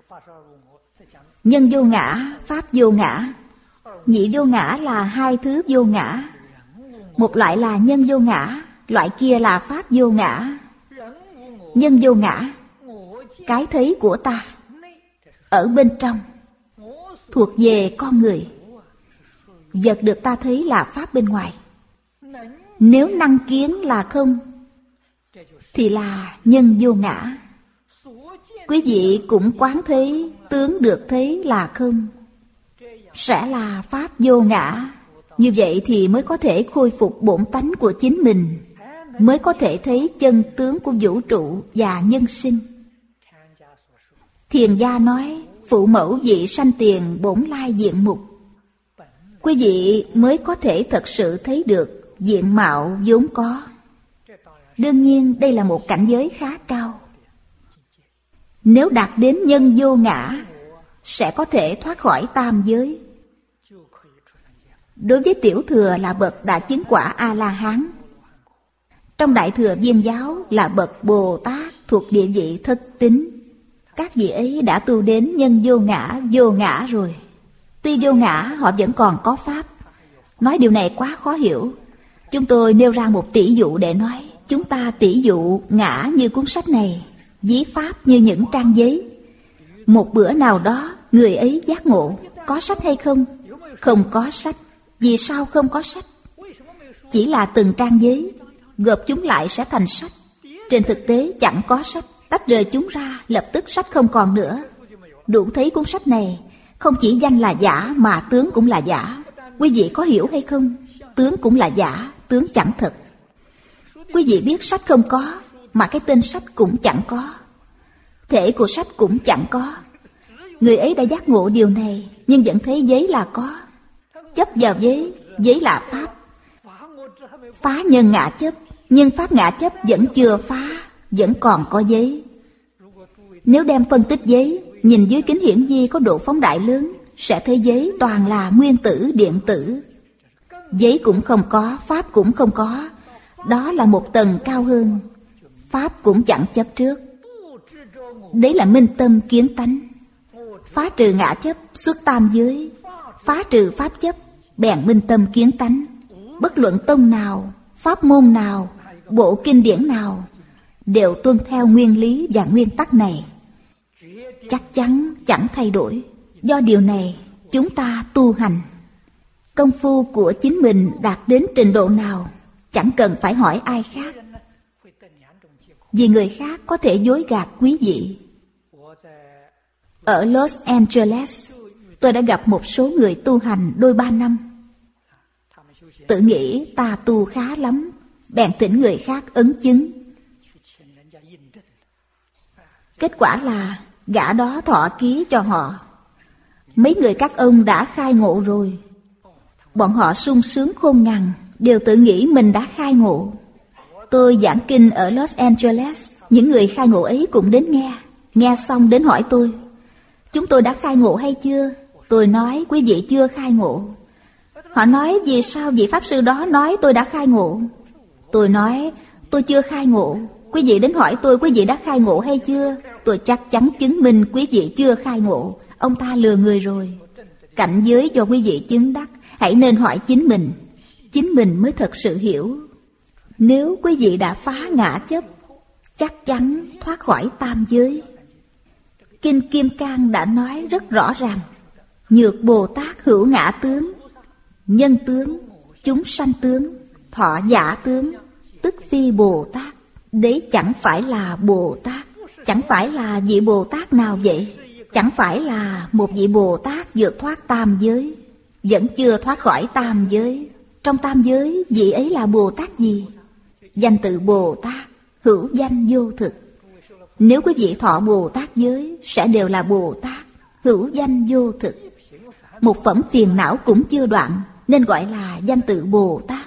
nhân vô ngã, pháp vô ngã. Nhị vô ngã là hai thứ vô ngã. Một loại là nhân vô ngã, loại kia là pháp vô ngã. Nhân vô ngã, cái thấy của ta ở bên trong, thuộc về con người. Vật được ta thấy là pháp bên ngoài. Nếu năng kiến là không, thì là nhân vô ngã. Quý vị cũng quán thấy tướng được thấy là không, sẽ là pháp vô ngã. Như vậy thì mới có thể khôi phục bổn tánh của chính mình, mới có thể thấy chân tướng của vũ trụ và nhân sinh. Thiền gia nói phụ mẫu vị sanh tiền bổn lai diện mục. Quý vị mới có thể thật sự thấy được diện mạo vốn có. Đương nhiên đây là một cảnh giới khá cao. Nếu đạt đến nhân vô ngã, sẽ có thể thoát khỏi tam giới. Đối với tiểu thừa là bậc đã chứng quả A-la-hán. Trong đại thừa Viên giáo là bậc Bồ Tát thuộc địa vị thất tín. Các vị ấy đã tu đến nhân vô ngã, vô ngã rồi. Tuy vô ngã, họ vẫn còn có pháp. Nói điều này quá khó hiểu. Chúng tôi nêu ra một tỷ dụ để nói. Chúng ta tỷ dụ ngã như cuốn sách này, ví pháp như những trang giấy. Một bữa nào đó, người ấy giác ngộ. Có sách hay không? Không có sách. Vì sao không có sách? Chỉ là từng trang giấy, gộp chúng lại sẽ thành sách. Trên thực tế chẳng có sách. Tách rời chúng ra, lập tức sách không còn nữa. Đủ thấy cuốn sách này không chỉ danh là giả mà tướng cũng là giả. Quý vị có hiểu hay không? Tướng cũng là giả, tướng chẳng thật. Quý vị biết sách không có, mà cái tên sách cũng chẳng có. Thể của sách cũng chẳng có. Người ấy đã giác ngộ điều này, nhưng vẫn thấy giấy là có. Chấp vào giấy, giấy là pháp. Phá nhân ngã chấp, nhưng pháp ngã chấp vẫn chưa phá, vẫn còn có giấy. Nếu đem phân tích giấy, nhìn dưới kính hiển vi có độ phóng đại lớn, sẽ thấy giấy toàn là nguyên tử, điện tử. Giấy cũng không có, pháp cũng không có. Đó là một tầng cao hơn. Pháp cũng chẳng chấp trước. Đấy là minh tâm kiến tánh. Phá trừ ngã chấp, xuất tam giới. Phá trừ pháp chấp, bèn minh tâm kiến tánh. Bất luận tông nào, pháp môn nào, bộ kinh điển nào, đều tuân theo nguyên lý và nguyên tắc này. Chắc chắn chẳng thay đổi. Do điều này, chúng ta tu hành. Công phu của chính mình đạt đến trình độ nào, chẳng cần phải hỏi ai khác. Vì người khác có thể dối gạt quý vị. Ở Los Angeles, tôi đã gặp một số người tu hành đôi ba năm. Tự nghĩ ta tu khá lắm, bèn thỉnh người khác ấn chứng. Kết quả là gã đó thọ ký cho họ. Mấy người các ông đã khai ngộ rồi. Bọn họ sung sướng khôn ngàn, đều tự nghĩ mình đã khai ngộ. Tôi giảng kinh ở Los Angeles, những người khai ngộ ấy cũng đến nghe. Nghe xong đến hỏi tôi, chúng tôi đã khai ngộ hay chưa? Tôi nói quý vị chưa khai ngộ. Họ nói vì sao vị Pháp Sư đó nói tôi đã khai ngộ? Tôi nói tôi chưa khai ngộ. Quý vị đến hỏi tôi quý vị đã khai ngộ hay chưa? Tôi chắc chắn chứng minh quý vị chưa khai ngộ. Ông ta lừa người rồi. Cảnh giới cho quý vị chứng đắc, hãy nên hỏi chính mình. Chính mình mới thật sự hiểu. Nếu quý vị đã phá ngã chấp, chắc chắn thoát khỏi tam giới. Kinh Kim Cang đã nói rất rõ ràng. Nhược Bồ Tát hữu ngã tướng, nhân tướng, chúng sanh tướng, thọ giả tướng, tức phi Bồ Tát. Đấy chẳng phải là Bồ Tát. Chẳng phải là vị Bồ Tát nào vậy? Chẳng phải là một vị Bồ Tát vượt thoát tam giới. Vẫn chưa thoát khỏi tam giới. Trong tam giới, vị ấy là Bồ Tát gì? Danh tự Bồ Tát, hữu danh vô thực. Nếu quý vị thọ Bồ Tát giới, sẽ đều là Bồ Tát, hữu danh vô thực. Một phẩm phiền não cũng chưa đoạn, nên gọi là danh tự Bồ Tát.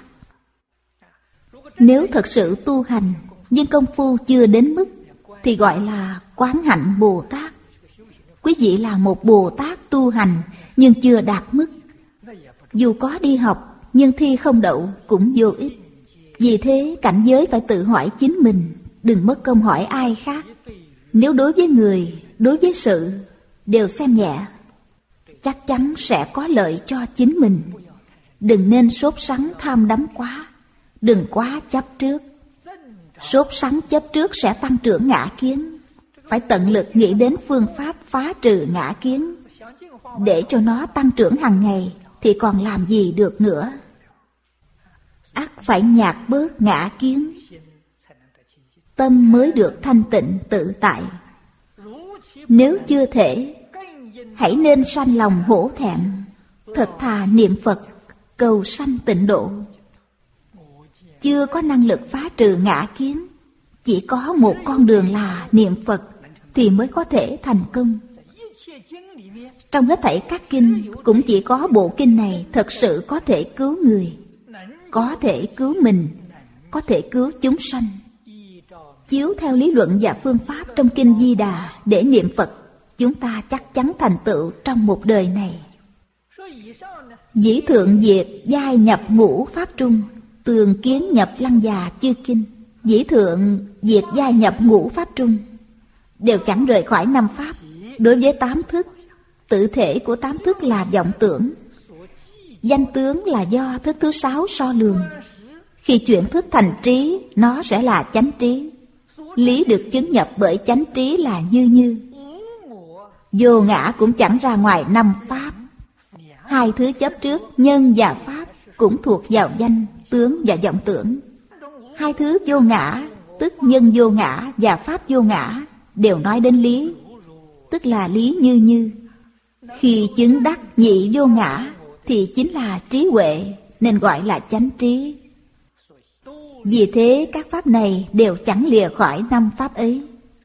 Nếu thật sự tu hành, nhưng công phu chưa đến mức, thì gọi là Quán Hạnh Bồ Tát. Quý vị là một Bồ Tát tu hành nhưng chưa đạt mức. Dù có đi học nhưng thi không đậu cũng vô ích. Vì thế cảnh giới phải tự hỏi chính mình, đừng mất công hỏi ai khác. Nếu đối với người, đối với sự đều xem nhẹ, chắc chắn sẽ có lợi cho chính mình. Đừng nên sốt sắng tham đắm quá, đừng quá chấp trước. Sốt sắng chấp trước sẽ tăng trưởng ngã kiến. Phải tận lực nghĩ đến phương pháp phá trừ ngã kiến. Để cho nó tăng trưởng hàng ngày thì còn làm gì được nữa. Ắt phải nhạt bớt ngã kiến, tâm mới được thanh tịnh tự tại. Nếu chưa thể, hãy nên sanh lòng hổ thẹn, thật thà niệm Phật, cầu sanh tịnh độ. Chưa có năng lực phá trừ ngã kiến, chỉ có một con đường là niệm Phật thì mới có thể thành công. Trong hết thảy các kinh, cũng chỉ có bộ kinh này thật sự có thể cứu người, có thể cứu mình, có thể cứu chúng sanh. Chiếu theo lý luận và phương pháp trong kinh Di Đà để niệm Phật, chúng ta chắc chắn thành tựu trong một đời này. Dĩ thượng diệt giai nhập ngũ pháp trung, tường kiến nhập lăng già chư kinh. Dĩ thượng diệt giai nhập ngũ pháp trung đều chẳng rời khỏi năm pháp. Đối với tám thức, tự thể của tám thức là vọng tưởng, danh tướng là do thức thứ sáu so lường. Khi chuyển thức thành trí, nó sẽ là chánh trí. Lý được chứng nhập bởi chánh trí là như như. Vô ngã cũng chẳng ra ngoài năm pháp. Hai thứ chấp trước, nhân và pháp, cũng thuộc vào danh, tướng và vọng tưởng. Hai thứ vô ngã, tức nhân vô ngã và pháp vô ngã, đều nói đến lý, tức là lý như như. Khi chứng đắc nhị vô ngã thì chính là trí huệ, nên gọi là chánh trí. Vì thế các pháp này đều chẳng lìa khỏi năm pháp ấy.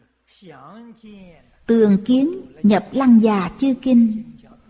Tường kiến nhập lăng già chư kinh.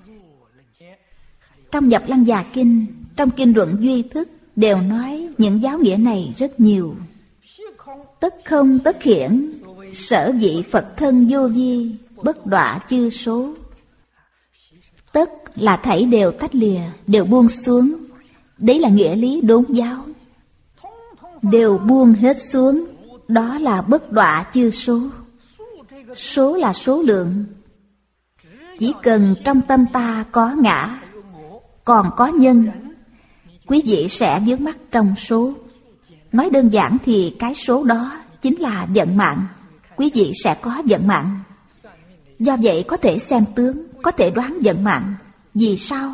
Trong nhập lăng già kinh, trong kinh luận duy thức đều nói những giáo nghĩa này rất nhiều. Tất không tất hiển, sở dĩ Phật thân vô vi, bất đọa chư số. Tất là thảy đều tách lìa, đều buông xuống. Đấy là nghĩa lý đốn giáo. Đều buông hết xuống, đó là bất đọa chư số. Số là số lượng. Chỉ cần trong tâm ta có ngã, còn có nhân, quý vị sẽ vướng mắc trong số. Nói đơn giản thì cái số đó chính là vận mạng. Quý vị sẽ có vận mạng. Do vậy có thể xem tướng, có thể đoán vận mạng. Vì sao?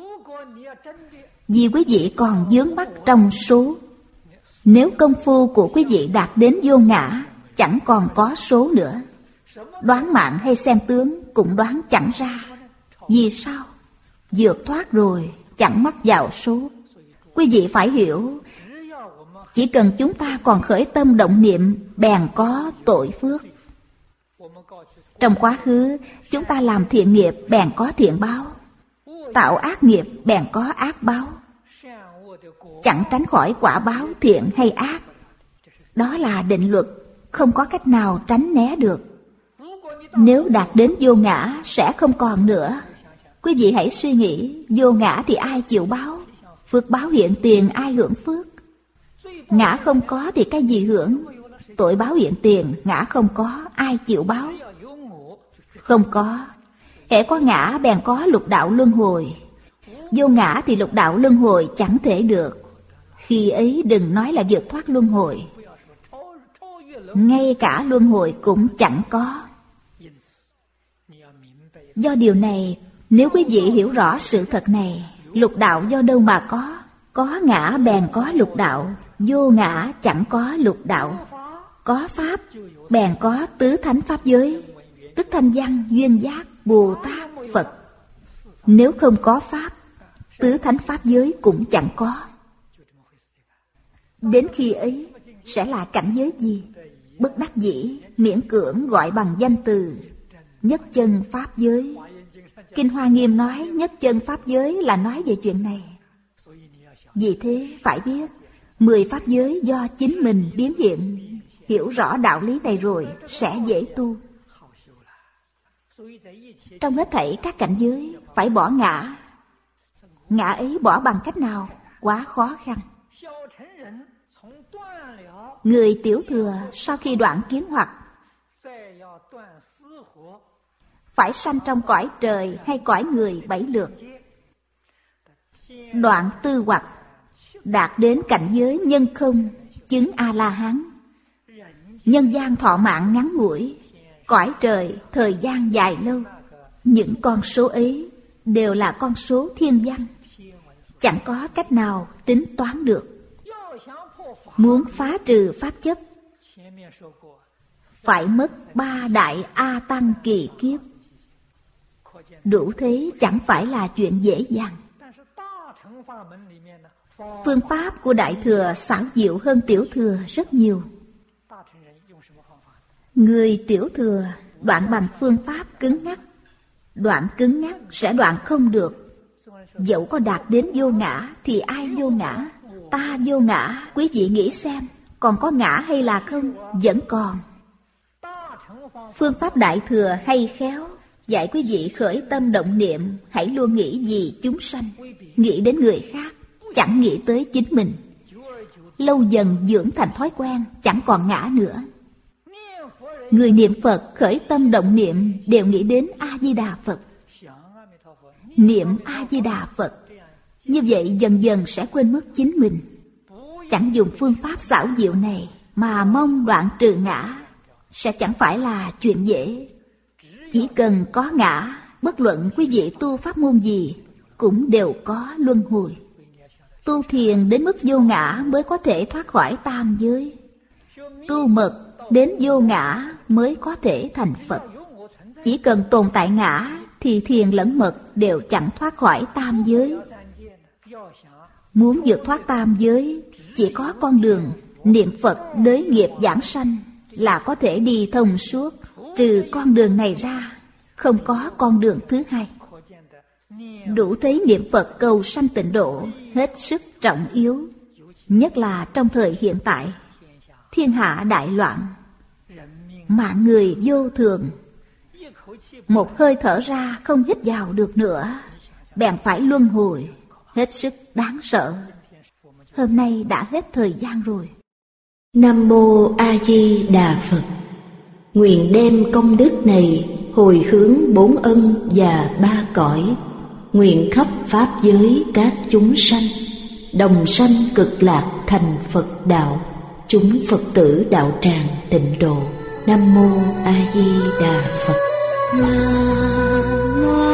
Vì quý vị còn vướng mắc trong số. Nếu công phu của quý vị đạt đến vô ngã, chẳng còn có số nữa. Đoán mạng hay xem tướng cũng đoán chẳng ra. Vì sao? Vượt thoát rồi, chẳng mắc vào số. Quý vị phải hiểu, chỉ cần chúng ta còn khởi tâm động niệm, bèn có tội phước. Trong quá khứ, chúng ta làm thiện nghiệp, bèn có thiện báo. Tạo ác nghiệp, bèn có ác báo. Chẳng tránh khỏi quả báo thiện hay ác. Đó là định luật, không có cách nào tránh né được. Nếu đạt đến vô ngã, sẽ không còn nữa. Quý vị hãy suy nghĩ, vô ngã thì ai chịu báo? Phước báo hiện tiền, ai hưởng phước? Ngã không có thì cái gì hưởng? Tội báo hiện tiền, ngã không có, ai chịu báo? Không có. Hễ có ngã bèn có lục đạo luân hồi. Vô ngã thì lục đạo luân hồi chẳng thể được. Khi ấy đừng nói là vượt thoát luân hồi, ngay cả luân hồi cũng chẳng có. Do điều này, nếu quý vị hiểu rõ sự thật này, lục đạo do đâu mà có? Có ngã bèn có lục đạo, vô ngã chẳng có lục đạo. Có pháp bèn có tứ thánh pháp giới, tức thanh văn, duyên giác, Bồ Tát, Phật. Nếu không có pháp, tứ thánh pháp giới cũng chẳng có. Đến khi ấy sẽ là cảnh giới gì? Bất đắc dĩ, miễn cưỡng gọi bằng danh từ nhất chân pháp giới. Kinh Hoa Nghiêm nói nhất chân pháp giới là nói về chuyện này. Vì thế phải biết, mười pháp giới do chính mình biến hiện. Hiểu rõ đạo lý này rồi sẽ dễ tu. Trong hết thảy các cảnh giới phải bỏ ngã. Ngã ấy bỏ bằng cách nào? Quá khó khăn. Người tiểu thừa sau khi đoạn kiến hoặc phải sanh trong cõi trời hay cõi người bảy lượt. Đoạn tư hoặc đạt đến cảnh giới nhân không, chứng A-la-hán. Nhân gian thọ mạng ngắn ngủi, cõi trời thời gian dài lâu. Những con số ấy đều là con số thiên văn, chẳng có cách nào tính toán được. Muốn phá trừ pháp chấp phải mất ba đại A Tăng kỳ kiếp. Đủ thế chẳng phải là chuyện dễ dàng. Phương pháp của Đại Thừa xảo diệu hơn Tiểu Thừa rất nhiều. Người Tiểu Thừa đoạn bằng phương pháp cứng ngắc. Đoạn cứng ngắc sẽ đoạn không được. Dẫu có đạt đến vô ngã thì ai vô ngã? Ta vô ngã, quý vị nghĩ xem, còn có ngã hay là không? Vẫn còn. Phương pháp Đại Thừa hay khéo, dạy quý vị khởi tâm động niệm, hãy luôn nghĩ vì chúng sanh, nghĩ đến người khác, chẳng nghĩ tới chính mình. Lâu dần dưỡng thành thói quen, chẳng còn ngã nữa. Người niệm Phật khởi tâm động niệm đều nghĩ đến A-di-đà Phật. Niệm A-di-đà Phật, như vậy dần dần sẽ quên mất chính mình. Chẳng dùng phương pháp xảo diệu này mà mong đoạn trừ ngã sẽ chẳng phải là chuyện dễ. Chỉ cần có ngã, bất luận quý vị tu pháp môn gì cũng đều có luân hồi. Tu thiền đến mức vô ngã mới có thể thoát khỏi tam giới. Tu mật đến vô ngã mới có thể thành Phật. Chỉ cần tồn tại ngã thì thiền lẫn mật đều chẳng thoát khỏi tam giới. Muốn vượt thoát tam giới, chỉ có con đường niệm Phật đới nghiệp giảng sanh là có thể đi thông suốt. Trừ con đường này ra, không có con đường thứ hai. Đủ thấy niệm Phật cầu sanh tịnh độ hết sức trọng yếu. Nhất là trong thời hiện tại, thiên hạ đại loạn, mạng người vô thường. Một hơi thở ra không hít vào được nữa, bèn phải luân hồi, hết sức đáng sợ. Hôm nay đã hết thời gian rồi. Nam Mô A Di Đà Phật. Nguyện đem công đức này hồi hướng bốn ân và ba cõi. Nguyện khắp pháp giới các chúng sanh đồng sanh cực lạc thành Phật đạo. Chúng Phật tử đạo tràng tịnh độ. Nam Mô A Di Đà Phật. Nam